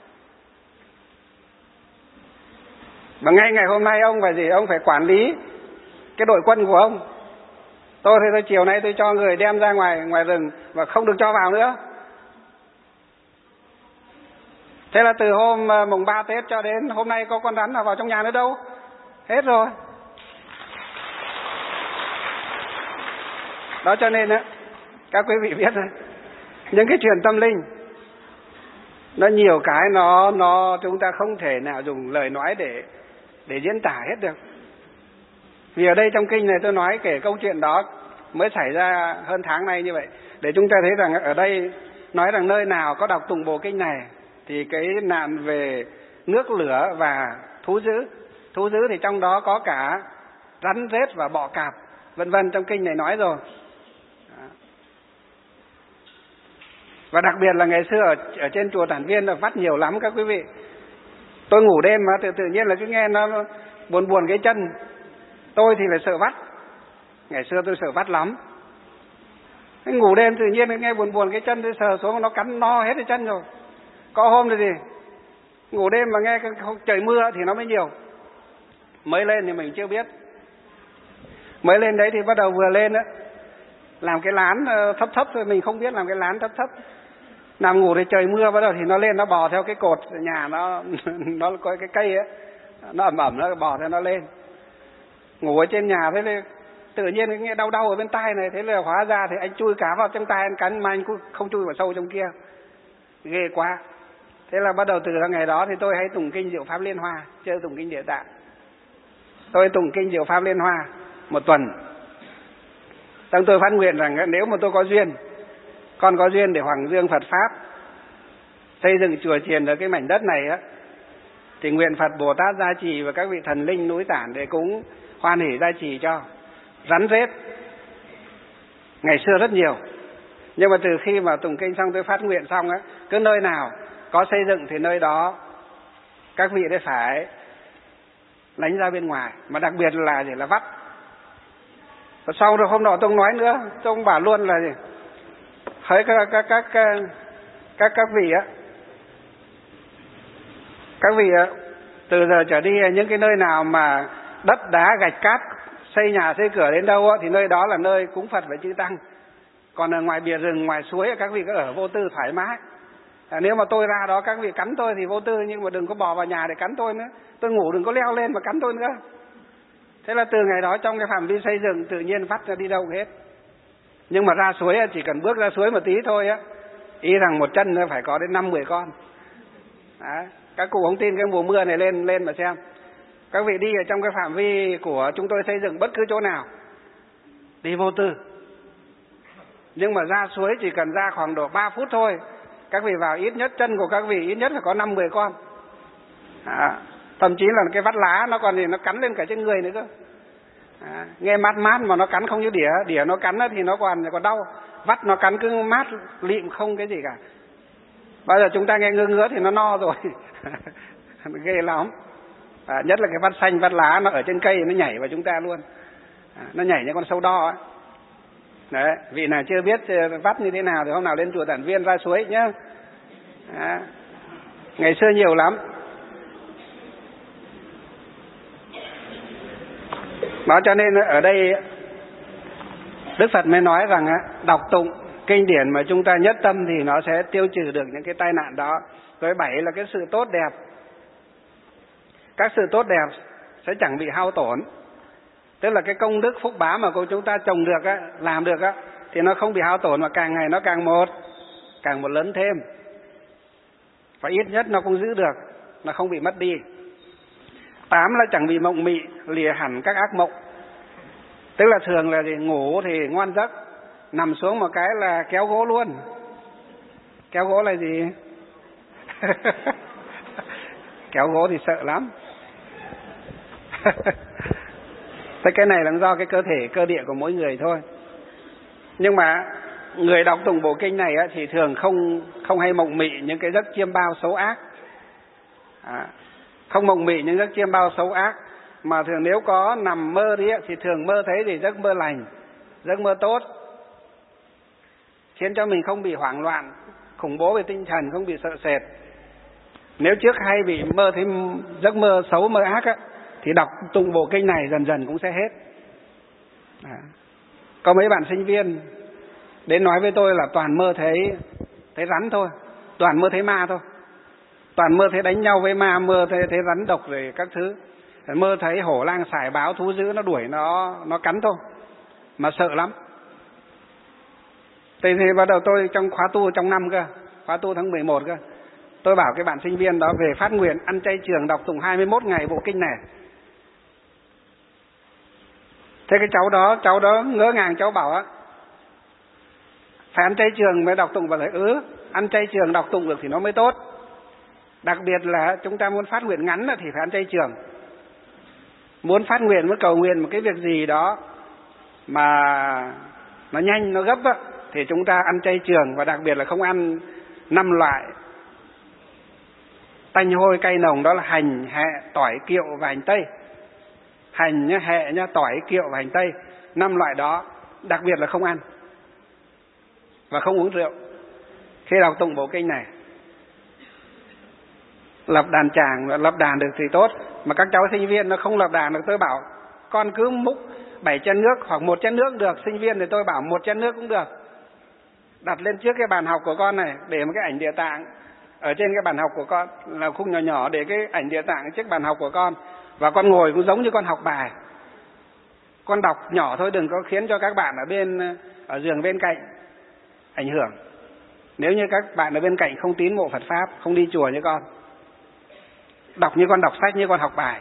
Và ngay ngày hôm nay ông phải gì? Ông phải quản lý cái đội quân của ông. Tôi thì chiều nay tôi cho người đem ra ngoài rừng và không được cho vào nữa. Thế là từ hôm mùng 3 Tết cho đến hôm nay có con rắn nào vào trong nhà nữa đâu. Hết rồi. Đó cho nên các quý vị biết đấy, những cái chuyện tâm linh nó nhiều cái nó chúng ta không thể nào dùng lời nói để diễn tả hết được. Vì ở đây trong kinh này tôi nói kể câu chuyện đó mới xảy ra hơn tháng nay như vậy, để chúng ta thấy rằng ở đây nói rằng nơi nào có đọc tụng bộ kinh này thì cái nạn về nước lửa và thú dữ thì trong đó có cả rắn rết và bọ cạp vân vân, trong kinh này nói rồi. Và đặc biệt là ngày xưa ở trên chùa Tản Viên là vắt nhiều lắm các quý vị. Tôi ngủ đêm mà tự nhiên là cứ nghe nó buồn cái chân. Tôi thì lại sợ vắt. Ngày xưa tôi sợ vắt lắm. Ngủ đêm tự nhiên nghe buồn cái chân, tôi sờ xuống nó cắn no hết cái chân rồi. Có hôm thì gì? Ngủ đêm mà nghe trời mưa thì nó mới nhiều. Mới lên thì mình chưa biết. Mới lên đấy thì bắt đầu vừa lên làm cái lán thấp thôi, mình không biết làm cái lán thấp. Nằm ngủ thì trời mưa, bắt đầu thì nó lên, nó bò theo cái cột nhà nó có cái cây ấy, nó ẩm nó bò theo nó lên. Ngủ ở trên nhà thế là tự nhiên nghe đau ở bên tai này, thế là hóa ra thì anh chui cá vào trong tai anh cắn, mà anh cũng không chui vào sâu trong kia. Ghê quá. Thế là bắt đầu từ ngày đó thì tôi hay tụng kinh Diệu Pháp Liên Hoa, chưa tụng kinh Địa Tạng. Tôi tụng kinh Diệu Pháp Liên Hoa một tuần. Xong tôi phát nguyện rằng nếu mà tôi có duyên, con có duyên để hoàng dương Phật Pháp, xây dựng chùa chiền ở cái mảnh đất này á, thì nguyện Phật Bồ Tát gia trì và các vị thần linh núi Tản để cúng hoan hỷ gia trì cho. Rắn rết ngày xưa rất nhiều, nhưng mà từ khi mà tụng kinh xong tôi phát nguyện xong á, cứ nơi nào có xây dựng thì nơi đó các vị đấy phải lánh ra bên ngoài, mà đặc biệt là gì? Là vắt. Và sau rồi hôm nọ tôi nói nữa, tôi bảo luôn là gì? Hỡi các vị á, các vị từ giờ trở đi những cái nơi nào mà đất đá gạch cát xây nhà xây cửa đến đâu á, thì nơi đó là nơi cúng Phật và chư Tăng. Còn ở ngoài bìa rừng, ngoài suối các vị cứ ở vô tư thoải mái. Nếu mà tôi ra đó các vị cắn tôi thì vô tư, nhưng mà đừng có bò vào nhà để cắn tôi nữa. Tôi ngủ đừng có leo lên mà cắn tôi nữa. Thế là từ ngày đó trong cái phạm vi xây dựng tự nhiên vắt ra đi đâu hết. Nhưng mà ra suối chỉ cần bước ra suối một tí thôi á, ý rằng một chân nó phải có đến 5-10 con. Đấy. Các cụ không tin cái mùa mưa này lên mà xem. Các vị đi ở trong cái phạm vi của chúng tôi xây dựng bất cứ chỗ nào, đi vô tư. Nhưng mà ra suối chỉ cần ra khoảng độ 3 phút thôi, các vị vào ít nhất chân của các vị ít nhất là có 5-10 con. Thậm chí là cái vắt lá nó còn thì nó cắn lên cả trên người nữa cơ. Nghe mát mát mà nó cắn không như đỉa. Đỉa nó cắn thì nó còn đau. Vắt nó cắn cứ mát lịm không cái gì cả. Bao giờ chúng ta nghe ngứa ngứa thì nó no rồi. Ghê lắm. Nhất là cái vắt xanh, vắt lá nó ở trên cây nó nhảy vào chúng ta luôn. Nó nhảy như con sâu đo ấy. Đấy, vị nào chưa biết vắt như thế nào thì hôm nào lên chùa Tản Viên ra suối nhá. Ngày xưa nhiều lắm. Đó cho nên ở đây Đức Phật mới nói rằng đọc tụng kinh điển mà chúng ta nhất tâm thì nó sẽ tiêu trừ được những cái tai nạn đó. Cái 7 là cái sự tốt đẹp. Các sự tốt đẹp sẽ chẳng bị hao tổn. Tức là cái công đức phúc bá mà chúng ta trồng được làm được thì nó không bị hao tổn, mà càng ngày nó càng một lớn thêm. Và ít nhất nó cũng giữ được, nó không bị mất đi. 8 là chẳng bị mộng mị, lìa hẳn các ác mộng. Tức là thường là ngủ thì ngoan giấc, nằm xuống một cái là kéo gỗ luôn. Kéo gỗ là gì? Kéo gỗ thì sợ lắm. Thế cái này là do cái cơ thể, cơ địa của mỗi người thôi. Nhưng mà người đọc tụng bộ kinh này thì thường không hay mộng mị những cái giấc chiêm bao xấu ác. Không mộng mị những giấc chiêm bao xấu ác. Mà thường nếu có nằm mơ đi thì thường mơ thấy thì giấc mơ lành, giấc mơ tốt, khiến cho mình không bị hoảng loạn, khủng bố về tinh thần, không bị sợ sệt. Nếu trước hay bị mơ thấy giấc mơ xấu, mơ ác thì đọc tụng bộ kinh này dần dần cũng sẽ hết. Có mấy bạn sinh viên đến nói với tôi là toàn mơ thấy rắn thôi, toàn mơ thấy ma thôi, toàn mơ thấy đánh nhau với ma, mơ thấy rắn độc rồi các thứ, mơ thấy hổ lang sải báo thú dữ nó đuổi nó cắn thôi, mà sợ lắm. Thì bắt đầu tôi trong khóa tu trong năm cơ, khóa tu tháng 11 cơ, tôi bảo cái bạn sinh viên đó về phát nguyện ăn chay trường đọc tụng 21 ngày bộ kinh này. Thế cái cháu đó ngỡ ngàng, cháu bảo phải ăn chay trường mới đọc tụng, và thấy ăn chay trường đọc tụng được thì nó mới tốt. Đặc biệt là chúng ta muốn phát nguyện ngắn thì phải ăn chay trường. Muốn phát nguyện, muốn cầu nguyện một cái việc gì đó mà nó nhanh, nó gấp thì chúng ta ăn chay trường, và đặc biệt là không ăn 5 loại tanh hôi cay nồng, đó là hành, hẹ, tỏi, kiệu và hành tây. Hành nhá, hẹ nhá, tỏi, kiệu và hành tây, 5 loại đó đặc biệt là không ăn. Và không uống rượu khi đọc tụng bộ kinh này. Lập đàn tràng, lập đàn được thì tốt. Mà các cháu sinh viên nó không lập đàn được, tôi bảo con cứ múc 7 chén nước hoặc 1 chén nước được. Sinh viên thì tôi bảo 1 chén nước cũng được. Đặt lên trước cái bàn học của con này, để một cái ảnh Địa Tạng ở trên cái bàn học của con, là khung nhỏ nhỏ, để cái ảnh Địa Tạng trước bàn học của con. Và con ngồi cũng giống như con học bài. Con đọc nhỏ thôi, đừng có khiến cho các bạn ở giường bên cạnh ảnh hưởng. Nếu như các bạn ở bên cạnh không tín mộ Phật Pháp, không đi chùa như con, đọc như con đọc sách, như con học bài.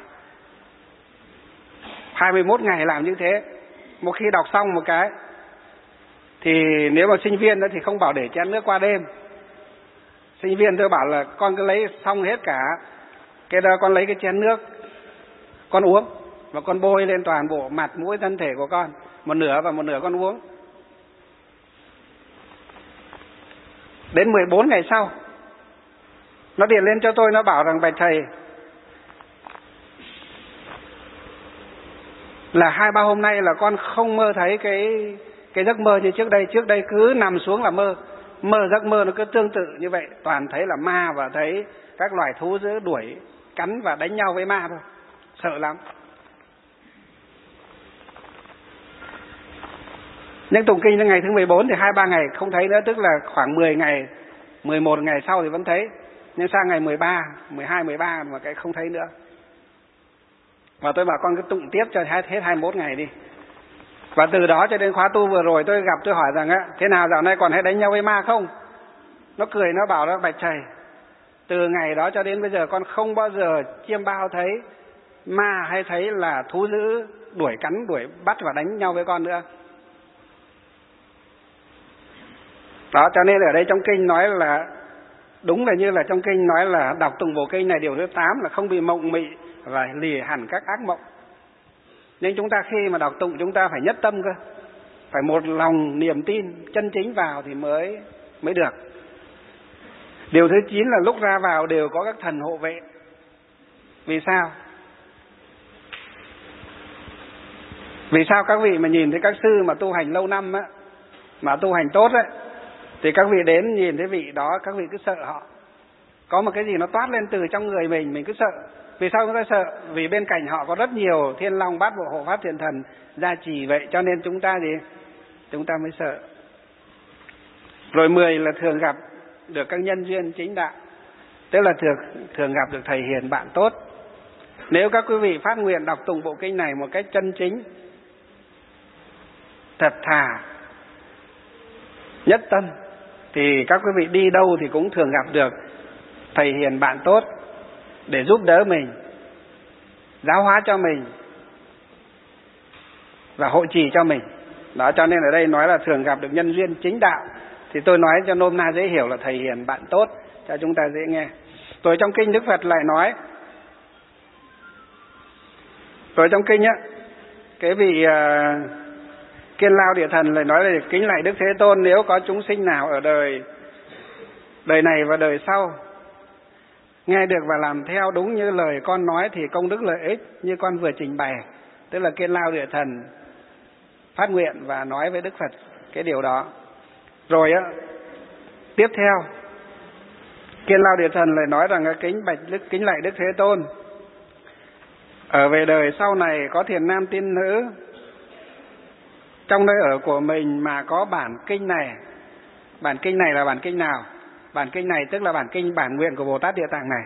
21 ngày làm như thế. Một khi đọc xong một cái thì nếu mà sinh viên đó thì không bảo để chén nước qua đêm. Sinh viên tôi bảo là con cứ lấy xong hết cả cái đó, con lấy cái chén nước con uống, và con bôi lên toàn bộ mặt mũi thân thể của con, một nửa và một nửa con uống. Đến 14 ngày sau nó điện lên cho tôi, nó bảo rằng bạch thầy, là 2-3 hôm nay là con không mơ thấy cái giấc mơ như trước đây. Trước đây cứ nằm xuống là mơ giấc mơ nó cứ tương tự như vậy, toàn thấy là ma và thấy các loài thú dữ đuổi cắn và đánh nhau với ma thôi, sợ lắm. Nhưng tụng kinh đến ngày thứ 14 thì 2-3 ngày không thấy nữa, tức là khoảng 10 ngày, 11 ngày sau thì vẫn thấy. Nhưng sang ngày 13, 12, 13 mà cái không thấy nữa. Và tôi bảo con cứ tụng tiếp cho hết 21 ngày đi. Và từ đó cho đến khóa tu vừa rồi tôi gặp, tôi hỏi rằng thế nào dạo này còn hay đánh nhau với ma không? Nó cười, nó bảo đó, bạch thầy, từ ngày đó cho đến bây giờ con không bao giờ chiêm bao thấy ma hay thấy là thú dữ đuổi cắn, đuổi bắt và đánh nhau với con nữa. Đó, cho nên ở đây trong kinh nói là đúng là như là trong kinh nói là đọc tụng bộ kinh này điều thứ 8 là không bị mộng mị và lìa hẳn các ác mộng. Nhưng chúng ta khi mà đọc tụng chúng ta phải nhất tâm cơ, phải một lòng niềm tin chân chính vào thì mới được. Điều thứ 9 là lúc ra vào đều có các thần hộ vệ. Vì sao? Vì sao các vị mà nhìn thấy các sư mà tu hành lâu năm á, mà tu hành tốt ấy, thì các vị đến nhìn thấy vị đó các vị cứ sợ họ. Có một cái gì nó toát lên từ trong người mình cứ sợ. Vì sao chúng ta sợ? Vì bên cạnh họ có rất nhiều thiên long bát bộ hộ pháp thiện thần gia trì vậy, cho nên chúng ta mới sợ. Rồi 10 là thường gặp được các nhân duyên chính đạo, tức là thường gặp được thầy hiền bạn tốt. Nếu các quý vị phát nguyện đọc tụng bộ kinh này một cách chân chính, thật thà, nhất tâm, thì các quý vị đi đâu thì cũng thường gặp được thầy hiền bạn tốt để giúp đỡ mình, giáo hóa cho mình và hộ trì cho mình. Đó, cho nên ở đây nói là thường gặp được nhân duyên chính đạo, thì tôi nói cho nôm na dễ hiểu là thầy hiền bạn tốt, cho chúng ta dễ nghe. Rồi trong kinh Đức Phật lại nói, rồi trong kinh á, cái vị Kiên Lao Địa Thần lại nói là kính lạy Đức Thế Tôn, nếu có chúng sinh nào ở đời này và đời sau nghe được và làm theo đúng như lời con nói thì công đức lợi ích như con vừa trình bày. Tức là Kiên Lao Địa Thần phát nguyện và nói với Đức Phật cái điều đó. Rồi á, tiếp theo Kiên Lao Địa Thần lại nói rằng kính lạy Đức Thế Tôn, ở về đời sau này có thiền nam tiên nữ trong nơi ở của mình mà có bản kinh này. Bản kinh này là bản kinh nào? Bản kinh này tức là bản kinh bản nguyện của Bồ Tát Địa Tạng này,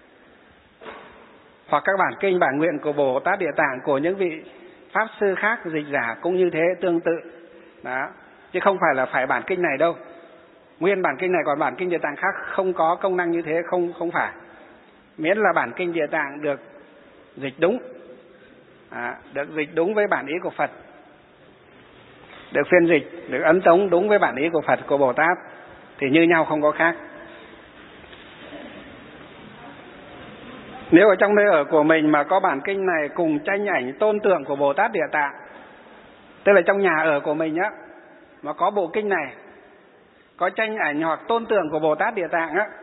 hoặc các bản kinh bản nguyện của Bồ Tát Địa Tạng của những vị pháp sư khác dịch giả cũng như thế, tương tự. Đó, chứ không phải là phải bản kinh này đâu. Nguyên bản kinh này còn bản kinh Địa Tạng khác không có công năng như thế, không phải. Miễn là bản kinh Địa Tạng được dịch đúng, được dịch đúng với bản ý của Phật, được phiên dịch, được ấn tống đúng với bản ý của Phật, của Bồ Tát, thì như nhau không có khác. Nếu ở trong nơi ở của mình mà có bản kinh này cùng tranh ảnh tôn tượng của Bồ Tát Địa Tạng, tức là trong nhà ở của mình á, mà có bộ kinh này, có tranh ảnh hoặc tôn tượng của Bồ Tát Địa Tạng á,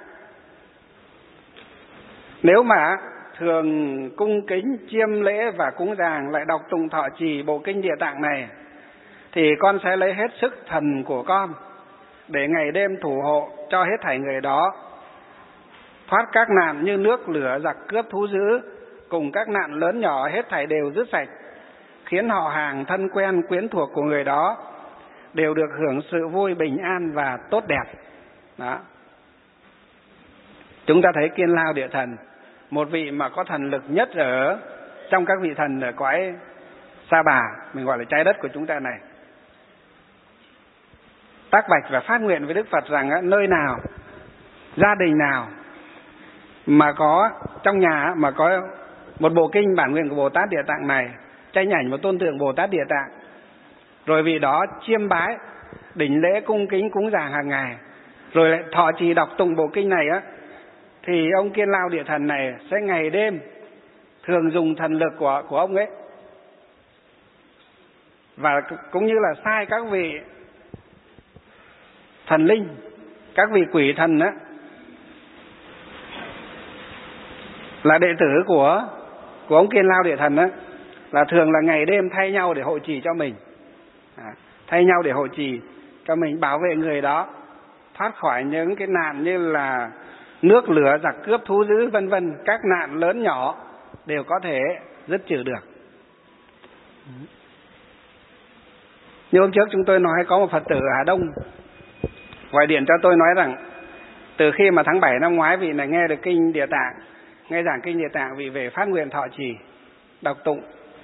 nếu mà thường cung kính chiêm lễ và cúng dường lại đọc tụng thọ trì bộ kinh Địa Tạng này, thì con sẽ lấy hết sức thần của con để ngày đêm thủ hộ cho hết thảy người đó thoát các nạn như nước lửa giặc cướp thú dữ, cùng các nạn lớn nhỏ hết thảy đều dứt sạch, khiến họ hàng thân quen quyến thuộc của người đó đều được hưởng sự vui bình an và tốt đẹp. Đó, chúng ta thấy Kiên Lao Địa Thần, một vị mà có thần lực nhất ở trong các vị thần ở cõi Sa Bà, mình gọi là trái đất của chúng ta này, tác bạch và phát nguyện với Đức Phật rằng nơi nào, gia đình nào mà có trong nhà mà có một bộ kinh bản nguyện của Bồ Tát Địa Tạng này, tranh ảnh một tôn tượng Bồ Tát Địa Tạng, rồi vì đó chiêm bái, đỉnh lễ cung kính cúng dường hàng ngày, rồi lại thọ trì đọc tụng bộ kinh này á, thì ông Kiên Lao Địa Thần này sẽ ngày đêm thường dùng thần lực của ông ấy, và cũng như là sai các vị thần linh, các vị quỷ thần á, là đệ tử của ông Kiên Lao Địa Thần á, là thường là ngày đêm thay nhau để hộ trì cho mình, thay nhau để hộ trì cho mình, bảo vệ người đó thoát khỏi những cái nạn như là nước lửa giặc cướp thú dữ vân vân, các nạn lớn nhỏ đều có thể dứt trừ được. Như hôm trước chúng tôi nói, có một Phật tử ở Hà Đông gọi điện cho tôi nói rằng từ khi mà tháng 7 năm ngoái vị này nghe được kinh Địa Tạng, nghe giảng kinh Địa Tạng, vị về phát nguyện thọ trì đọc tụng.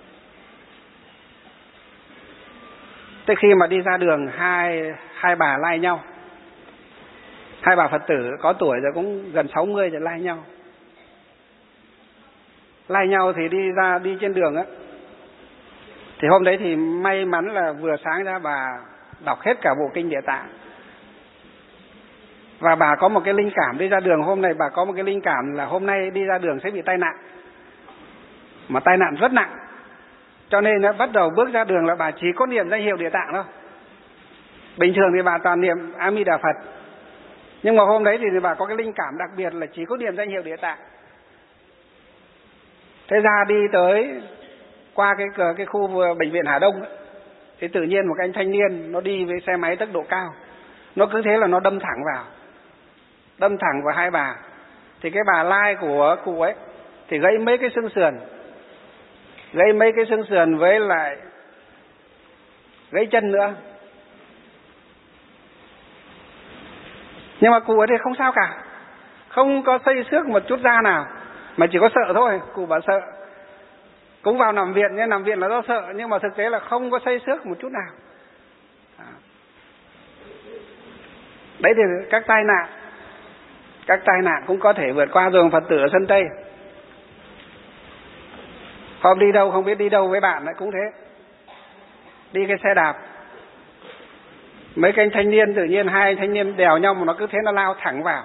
Tới khi mà đi ra đường, hai bà lai nhau, hai bà Phật tử có tuổi rồi, cũng gần 60 rồi, lai nhau thì đi trên đường á, thì hôm đấy thì may mắn là vừa sáng ra bà đọc hết cả bộ kinh Địa Tạng, và bà có một cái linh cảm đi ra đường. Hôm nay bà có một cái linh cảm là hôm nay đi ra đường sẽ bị tai nạn, mà tai nạn rất nặng. Cho nên bắt đầu bước ra đường là bà chỉ có niệm danh hiệu Địa Tạng thôi. Bình thường thì bà toàn niệm A Di Đà Phật, nhưng mà hôm đấy thì bà có cái linh cảm đặc biệt là chỉ có niệm danh hiệu Địa Tạng. Thế ra đi tới qua cái khu bệnh viện Hà Đông ấy, thì tự nhiên một cái anh thanh niên nó đi với xe máy tốc độ cao, nó cứ thế là nó đâm thẳng vào hai bà. Thì cái bà lai của cụ ấy thì gãy mấy cái xương sườn với lại gãy chân nữa. Nhưng mà cụ ấy thì không sao cả, không có xây xước một chút da nào, mà chỉ có sợ thôi. Cụ bảo sợ, cũng vào nằm viện, nhưng nằm viện là do sợ, nhưng mà thực tế là không có xây xước một chút nào. Đấy thì các tai nạn cũng có thể vượt qua rồi. Phật tử ở sân Tây hôm đi đâu không biết đi đâu với bạn lại cũng thế, đi cái xe đạp, mấy cái anh thanh niên tự nhiên hai anh thanh niên đèo nhau mà nó cứ thế nó lao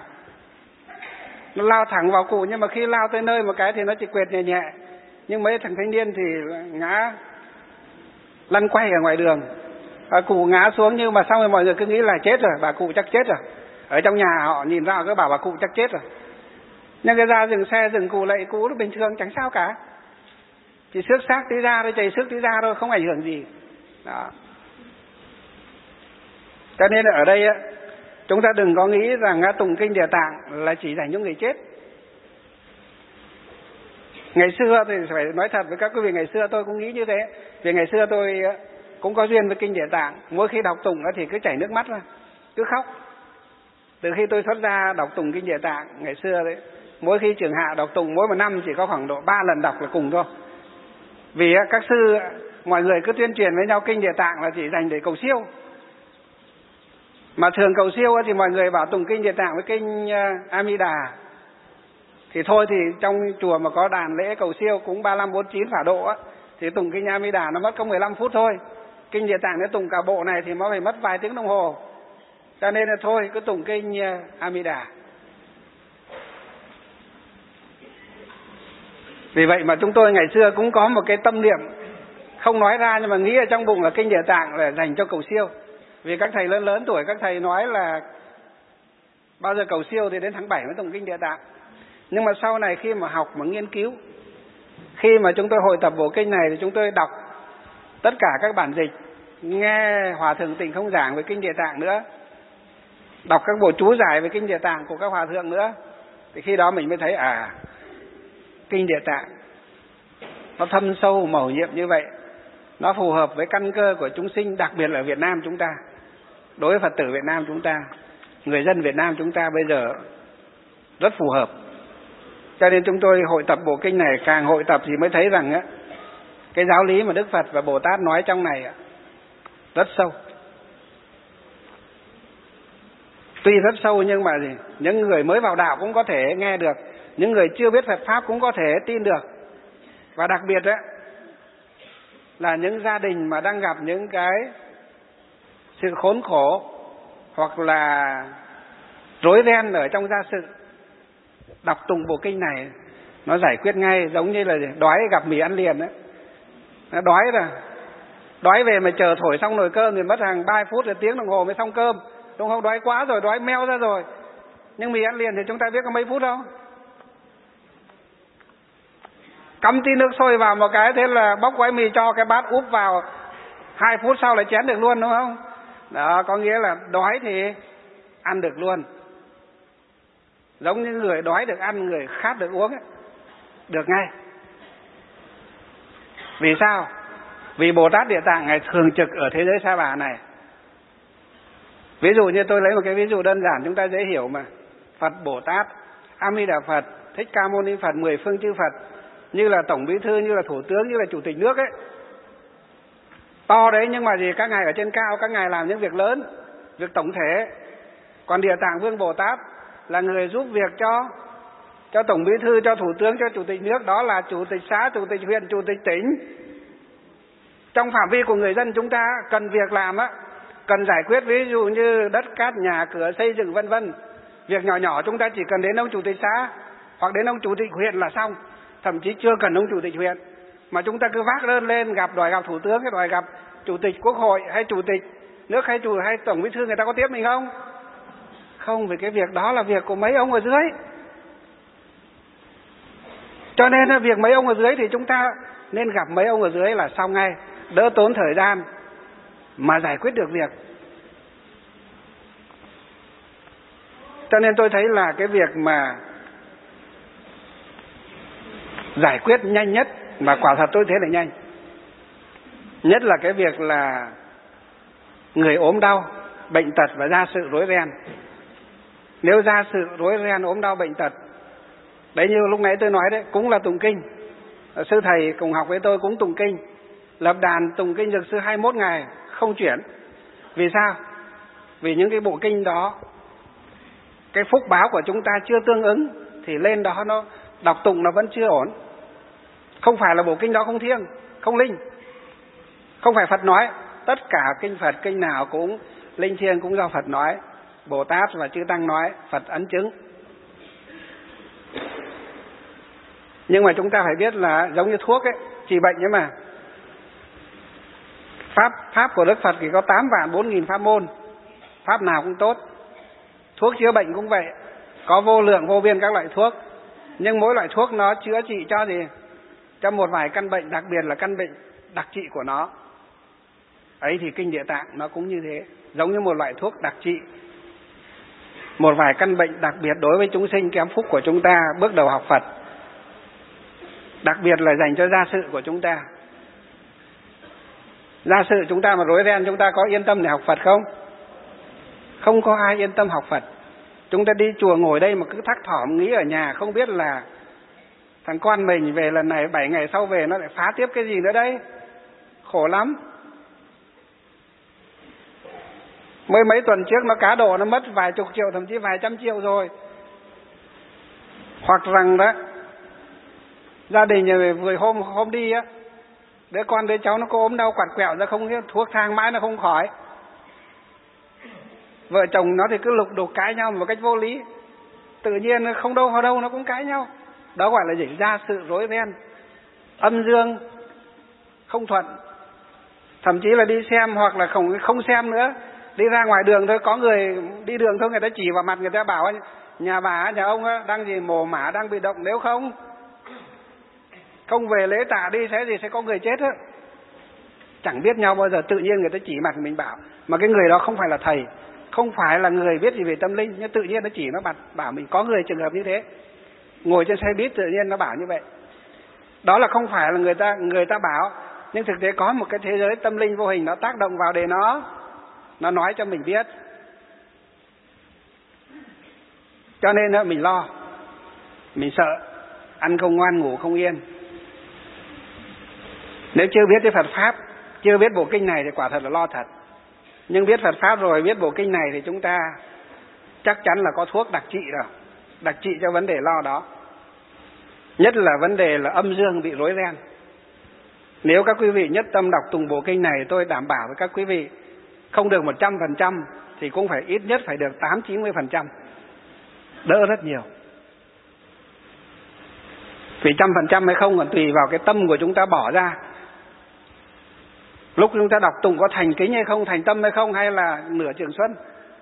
thẳng vào cụ. Nhưng mà khi lao tới nơi một cái thì nó chỉ quệt nhẹ nhẹ, nhưng mấy thằng thanh niên thì ngã lăn quay ở ngoài đường. Cụ ngã xuống, nhưng mà xong rồi mọi người cứ nghĩ là chết rồi, bà cụ chắc chết rồi. Ở trong nhà họ nhìn ra cứ bảo bà cụ chắc chết rồi. Nhưng cái ra dừng xe dừng cụ lại, cụ nó bình thường chẳng sao cả, chỉ xước xác tí ra thôi, chảy xước tí ra thôi, không ảnh hưởng gì. Đó. Cho nên ở đây chúng ta đừng có nghĩ rằng tụng kinh Địa Tạng là chỉ dành cho người chết. Ngày xưa thì phải nói thật với các quý vị, ngày xưa tôi cũng nghĩ như thế. Vì ngày xưa tôi cũng có duyên với kinh Địa Tạng, mỗi khi đọc tụng thì cứ chảy nước mắt ra, cứ khóc. Từ khi tôi xuất gia đọc tụng kinh Địa Tạng ngày xưa đấy, mỗi khi trường hạ đọc tụng, mỗi một năm chỉ có khoảng độ 3 lần đọc là cùng thôi. Vì các sư mọi người cứ tuyên truyền với nhau kinh Địa Tạng là chỉ dành để cầu siêu. Mà thường cầu siêu thì mọi người bảo tụng kinh Địa Tạng với kinh A Di Đà. Thì thôi thì trong chùa mà có đàn lễ cầu siêu cũng 3549 phả độ á, thì tụng kinh A Di Đà nó mất có 15 phút thôi. Kinh Địa Tạng nếu tụng cả bộ này thì nó phải mất vài tiếng đồng hồ. Cho nên là thôi cứ tụng kinh A Di Đà. Vì vậy mà chúng tôi ngày xưa cũng có một cái tâm niệm không nói ra, nhưng mà nghĩ ở trong bụng là kinh Địa Tạng là dành cho cầu siêu. Vì các thầy lớn tuổi các thầy nói là bao giờ cầu siêu thì đến tháng 7 mới tụng kinh Địa Tạng. Nhưng mà sau này khi mà học mà nghiên cứu, khi mà chúng tôi hội tập bộ kinh này thì chúng tôi đọc tất cả các bản dịch, nghe Hòa Thượng Tịnh Không giảng về kinh Địa Tạng nữa, đọc các bộ chú giải về kinh Địa Tạng của các hòa thượng nữa, thì khi đó mình mới thấy kinh Địa Tạng nó thâm sâu mầu nhiệm như vậy, nó phù hợp với căn cơ của chúng sinh, đặc biệt là ở Việt Nam chúng ta. Đối với Phật tử Việt Nam chúng ta, người dân Việt Nam chúng ta bây giờ rất phù hợp. Cho nên chúng tôi hội tập bộ kinh này, càng hội tập thì mới thấy rằng cái giáo lý mà Đức Phật và Bồ Tát nói trong này rất sâu. Tuy rất sâu nhưng mà những người mới vào đạo cũng có thể nghe được, những người chưa biết Phật Pháp cũng có thể tin được. Và đặc biệt là những gia đình mà đang gặp những cái sự khốn khổ hoặc là rối ren ở trong gia sự, đọc tụng bộ kinh này nó giải quyết ngay. Giống như là đói gặp mì ăn liền nó đói về mà chờ thổi xong nồi cơm thì mất hàng 3 phút rồi tiếng đồng hồ mới xong cơm, đúng không? Đói quá rồi, đói meo ra rồi. Nhưng mì ăn liền thì chúng ta biết có mấy phút không? Cắm tí nước sôi vào một cái, thế là bóc gói mì cho cái bát úp vào, 2 phút sau là chén được luôn, đúng không? Đó, có nghĩa là đói thì ăn được luôn. Giống như người đói được ăn, người khát được uống được ngay. Vì sao? Vì Bồ Tát Địa Tạng Ngài thường trực ở thế giới Sa Bà này. Ví dụ như tôi lấy một cái ví dụ đơn giản chúng ta dễ hiểu mà. Phật Bồ Tát, A Di Đà Phật, Thích Ca Mâu Ni Phật, 10 phương chư Phật, như là Tổng Bí thư, như là Thủ tướng, như là Chủ tịch nước to đấy, nhưng mà các ngài ở trên cao, các ngài làm những việc lớn, việc tổng thể. Còn Địa Tạng Vương Bồ Tát là người giúp việc cho Tổng Bí thư, cho Thủ tướng, cho Chủ tịch nước, đó là Chủ tịch xã, Chủ tịch huyện, Chủ tịch tỉnh. Trong phạm vi của người dân chúng ta cần việc làm cần giải quyết, ví dụ như đất cát, nhà cửa, xây dựng vân vân. Việc nhỏ nhỏ chúng ta chỉ cần đến ông Chủ tịch xã hoặc đến ông Chủ tịch huyện là xong, thậm chí chưa cần ông Chủ tịch huyện. Mà chúng ta cứ vác đơn lên đòi gặp thủ tướng, đòi gặp chủ tịch quốc hội hay chủ tịch nước hay tổng bí thư, người ta có tiếp mình không? Không, vì cái việc đó là việc của mấy ông ở dưới. Cho nên là việc mấy ông ở dưới thì chúng ta nên gặp mấy ông ở dưới là xong ngay, đỡ tốn thời gian mà giải quyết được việc. Cho nên tôi thấy là cái việc mà giải quyết nhanh nhất, mà quả thật tôi thấy là nhanh nhất, là cái việc là người ốm đau, bệnh tật và gia sự rối ren. Nếu gia sự rối ren, ốm đau, bệnh tật, đấy như lúc nãy tôi nói đấy, cũng là tụng kinh. Sư thầy cùng học với tôi cũng tụng kinh, lập đàn tụng kinh dược sư 21 ngày không chuyển. Vì sao? Vì những cái bộ kinh đó, cái phúc báo của chúng ta chưa tương ứng thì lên đó nó đọc tụng nó vẫn chưa ổn. Không phải là bộ kinh đó không thiêng, không linh, không phải Phật nói. Tất cả kinh Phật, kinh nào cũng linh thiêng, cũng do Phật nói, Bồ Tát và Chư Tăng nói, Phật ấn chứng. Nhưng mà chúng ta phải biết là giống như thuốc ấy, trị bệnh ấy mà. Pháp của Đức Phật thì có 8.000.000 pháp môn, pháp nào cũng tốt. Thuốc chữa bệnh cũng vậy, có vô lượng vô biên các loại thuốc. Nhưng mỗi loại thuốc nó chữa trị cho gì? Cho một vài căn bệnh, đặc biệt là căn bệnh đặc trị của nó. Ấy thì kinh Địa Tạng nó cũng như thế, giống như một loại thuốc đặc trị một vài căn bệnh đặc biệt đối với chúng sinh kém phúc của chúng ta bước đầu học Phật, đặc biệt là dành cho gia sự của chúng ta. Gia sự chúng ta mà rối ren, chúng ta có yên tâm để học Phật không? Không có ai yên tâm học Phật. Chúng ta đi chùa ngồi đây mà cứ thắc thỏm nghĩ ở nhà, không biết là thằng con mình về lần này 7 ngày sau về nó lại phá tiếp cái gì nữa đấy. Khổ lắm. Mới mấy tuần trước nó cá độ nó mất vài chục triệu, thậm chí vài trăm triệu rồi. Hoặc rằng đó, gia đình vừa hôm đi á, đứa con đứa cháu nó có ốm đau quặt quẹo ra không, thuốc thang mãi nó không khỏi. Vợ chồng nó thì cứ lục đục cãi nhau một cách vô lý, tự nhiên không đâu vào đâu nó cũng cãi nhau. Đó gọi là gì? Gia sự rối ren, âm dương không thuận. Thậm chí là đi xem hoặc là không xem nữa, đi ra ngoài đường thôi, có người đi đường thôi, người ta chỉ vào mặt người ta bảo nhà bà nhà ông đang gì mồ mả đang bị động, nếu không về lễ tạ đi sẽ có người chết á. Chẳng biết nhau bao giờ, tự nhiên người ta chỉ mặt mình bảo, mà cái người đó không phải là thầy, không phải là người biết gì về tâm linh, nhưng tự nhiên nó chỉ nó bảo mình. Có người trường hợp như thế, ngồi trên xe buýt tự nhiên nó bảo như vậy. Đó là không phải là người ta bảo, nhưng thực tế có một cái thế giới tâm linh vô hình nó tác động vào để nó nói cho mình biết. Cho nên mình lo, mình sợ, ăn không ngoan ngủ không yên. Nếu chưa biết cái Phật Pháp, chưa biết bộ kinh này thì quả thật là lo thật. Nhưng biết Phật Pháp rồi, biết bộ kinh này thì chúng ta chắc chắn là có thuốc đặc trị rồi, đặc trị cho vấn đề lo đó. Nhất là vấn đề là âm dương bị rối ren. Nếu các quý vị nhất tâm đọc tùng bộ kinh này, tôi đảm bảo với các quý vị, không được 100% thì cũng phải ít nhất phải được 80-90%, đỡ rất nhiều. Vì 100% hay không còn tùy vào cái tâm của chúng ta bỏ ra. Lúc chúng ta đọc tùng có thành kính hay không, thành tâm hay không, hay là nửa trường xuân.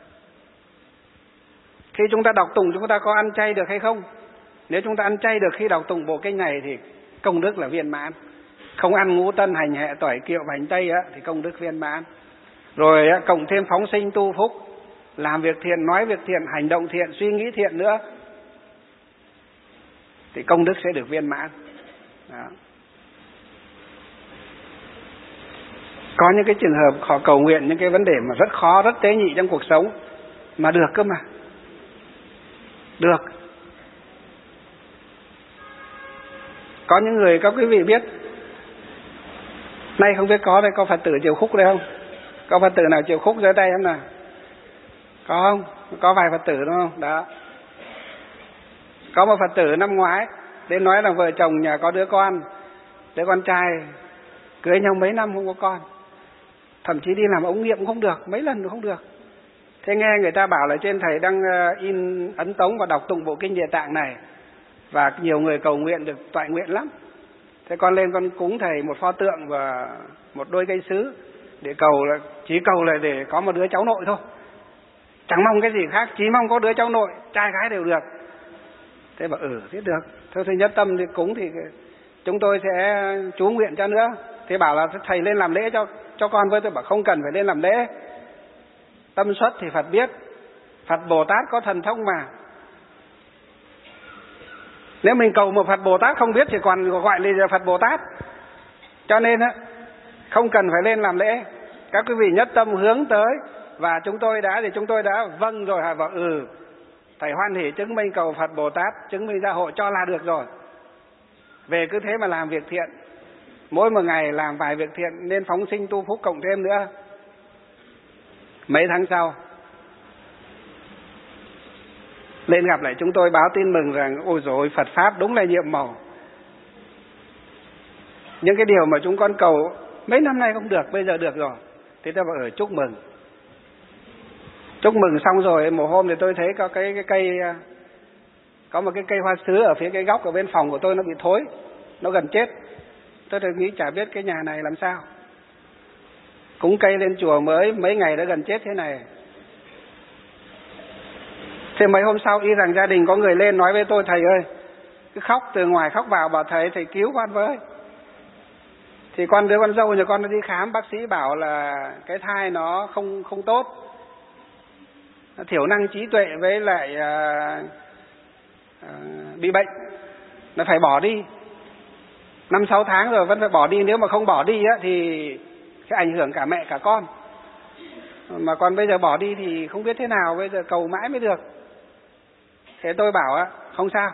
Khi chúng ta đọc tùng chúng ta có ăn chay được hay không. Nếu chúng ta ăn chay được khi đọc tùng bộ kinh này thì công đức là viên mãn. Không ăn ngũ tân hành hệ tỏi kiệu và hành tây thì công đức viên mãn. Rồi cộng thêm phóng sinh tu phúc, làm việc thiện, nói việc thiện, hành động thiện, suy nghĩ thiện nữa, thì công đức sẽ được viên mãn. Đó. Có những cái trường hợp họ cầu nguyện những cái vấn đề mà rất khó, rất tế nhị trong cuộc sống mà được cơ mà. Được. Có những người các quý vị biết, nay không biết có đây, có Phật tử chịu khúc đây không? Có Phật tử nào chịu khúc dưới tay không nào? Có không? Có vài Phật tử đúng không? Đó. Có một Phật tử năm ngoái đến nói là vợ chồng nhà có đứa con trai cưới nhau mấy năm không có con, thậm chí đi làm ống nghiệm cũng không được, mấy lần cũng không được. Thế nghe người ta bảo là trên thầy đang in ấn tống và đọc tụng bộ kinh Địa Tạng này, và nhiều người cầu nguyện được toại nguyện lắm. Thế con lên con cúng thầy một pho tượng và một đôi cây sứ để cầu, là chỉ cầu là để có một đứa cháu nội thôi, chẳng mong cái gì khác, chỉ mong có đứa cháu nội, trai gái đều được. Thế bảo thế được. Thôi thì nhất tâm thì cúng thì chúng tôi sẽ chú nguyện cho nữa. Thế bảo là thầy lên làm lễ cho con với. Tôi bảo không cần phải lên làm lễ, tâm xuất thì Phật biết, Phật Bồ Tát có thần thông mà. Nếu mình cầu một Phật Bồ Tát không biết thì còn gọi là Phật Bồ Tát. Cho nên không cần phải lên làm lễ. Các quý vị nhất tâm hướng tới. Và chúng tôi đã vâng rồi, hả? Bảo thầy hoan hỉ chứng minh cầu Phật Bồ Tát, chứng minh gia hộ cho là được rồi. Về cứ thế mà làm việc thiện, mỗi một ngày làm vài việc thiện, nên phóng sinh tu phúc cộng thêm nữa. Mấy tháng sau lên gặp lại chúng tôi báo tin mừng rằng ôi dồi, Phật Pháp đúng là nhiệm màu. Những cái điều mà chúng con cầu mấy năm nay không được, bây giờ được rồi. Thế tôi bảo chúc mừng. Chúc mừng xong rồi, một hôm thì tôi thấy có cái cây, có một cái cây hoa sứ ở phía cái góc ở bên phòng của tôi nó bị thối, nó gần chết. Tôi nghĩ chả biết cái nhà này làm sao. Cúng cây lên chùa mới mấy ngày đã gần chết thế này. Thế mấy hôm sau y rằng gia đình có người lên nói với tôi, thầy ơi, cứ khóc từ ngoài khóc vào, bảo thầy cứu con với. Thì đứa con dâu nhà con nó đi khám, bác sĩ bảo là cái thai nó không tốt, thiểu năng trí tuệ với lại bị bệnh, nó phải bỏ đi. 5-6 tháng rồi vẫn phải bỏ đi, nếu mà không bỏ đi thì sẽ ảnh hưởng cả mẹ cả con. Mà còn bây giờ bỏ đi thì không biết thế nào, bây giờ cầu mãi mới được. Thế tôi bảo không sao.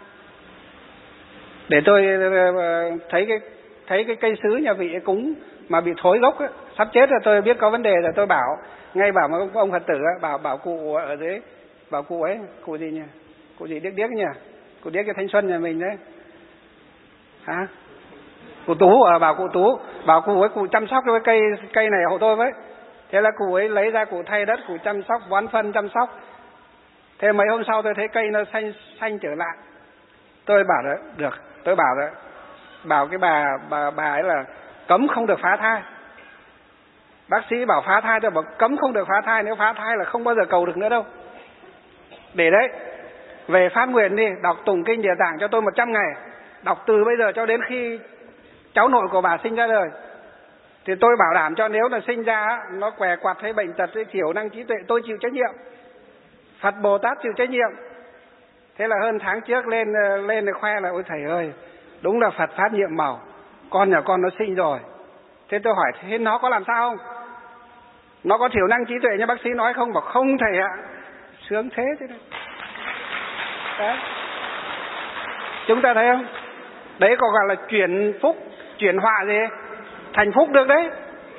Để tôi thấy cái cây sứ nhà vị cúng mà bị thối gốc sắp chết rồi, tôi biết có vấn đề rồi, tôi bảo ông Phật tử bảo cụ ở dưới, bảo cụ ấy, cụ gì nhỉ? Cụ gì điếc nhỉ? Cụ điếc cái Thanh Xuân nhà mình đấy. Hả? Cụ Tú, bảo cụ Tú, bảo cụ ấy cụ chăm sóc cái cây này hộ tôi với. Thế là cụ ấy lấy ra cụ thay đất, cụ chăm sóc, bón phân chăm sóc. Thế mấy hôm sau tôi thấy cây nó xanh trở lại. Tôi bảo đó, được, tôi bảo cái bà ấy là cấm không được phá thai. Bác sĩ bảo phá thai, tôi bảo cấm không được phá thai, nếu phá thai là không bao giờ cầu được nữa đâu. Để đấy, về phát nguyện đi, đọc tụng kinh Địa Tạng cho tôi 100 ngày. Đọc từ bây giờ cho đến khi cháu nội của bà sinh ra đời. Thì tôi bảo đảm cho nếu là sinh ra nó què quặt hay bệnh tật hay thiểu năng trí tuệ, tôi chịu trách nhiệm. Phật Bồ Tát chịu trách nhiệm. Thế là hơn tháng trước lên để khoe là ôi thầy ơi, đúng là Phật Pháp nhiệm màu, con nhà con nó sinh rồi. Thế tôi hỏi thế nó có làm sao không? Nó có thiểu năng trí tuệ như bác sĩ nói không? Bảo không thầy ạ. Sướng thế đấy. Đấy. Chúng ta thấy không? Đấy có gọi là chuyển phúc, chuyển họa gì thành phúc được đấy.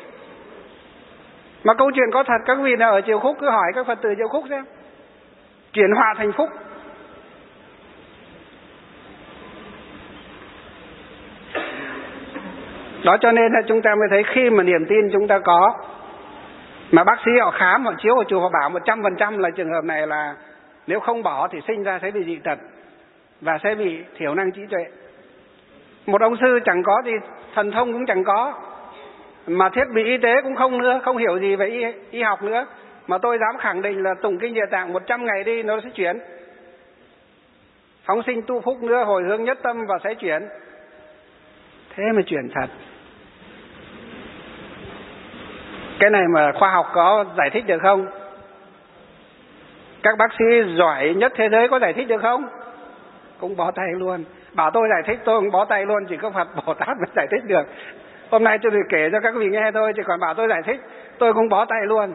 Mà câu chuyện có thật, các vị nào ở Triều Khúc cứ hỏi các Phật tử Triều Khúc xem. Chuyển họa thành phúc. Đó cho nên là chúng ta mới thấy khi mà niềm tin chúng ta có, mà bác sĩ họ khám, họ chiếu, họ chụp, họ bảo 100% là trường hợp này là nếu không bỏ thì sinh ra sẽ bị dị tật và sẽ bị thiểu năng trí tuệ. Một ông sư chẳng có gì, thần thông cũng chẳng có, mà thiết bị y tế cũng không nữa, không hiểu gì về y học nữa, mà tôi dám khẳng định là tụng kinh Địa Tạng 100 ngày đi nó sẽ chuyển. Phóng sinh tu phúc nữa, hồi hướng nhất tâm và sẽ chuyển. Thế mà chuyển thật. Cái này mà khoa học có giải thích được không? Các bác sĩ giỏi nhất thế giới có giải thích được không? Cũng bó tay luôn. Bảo tôi giải thích tôi cũng bó tay luôn, chỉ có Phật Bồ Tát mới giải thích được. Hôm nay tôi chỉ kể cho các vị nghe thôi, chỉ còn bảo tôi giải thích tôi cũng bó tay luôn.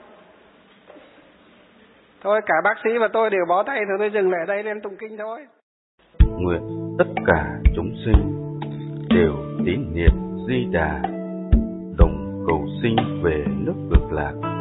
Thôi cả bác sĩ và tôi đều bó tay rồi, tôi dừng lại đây lên tụng kinh thôi. Nguyện tất cả chúng sinh đều tín niệm Di Đà, đồng cầu sinh về nước Cực Lạc.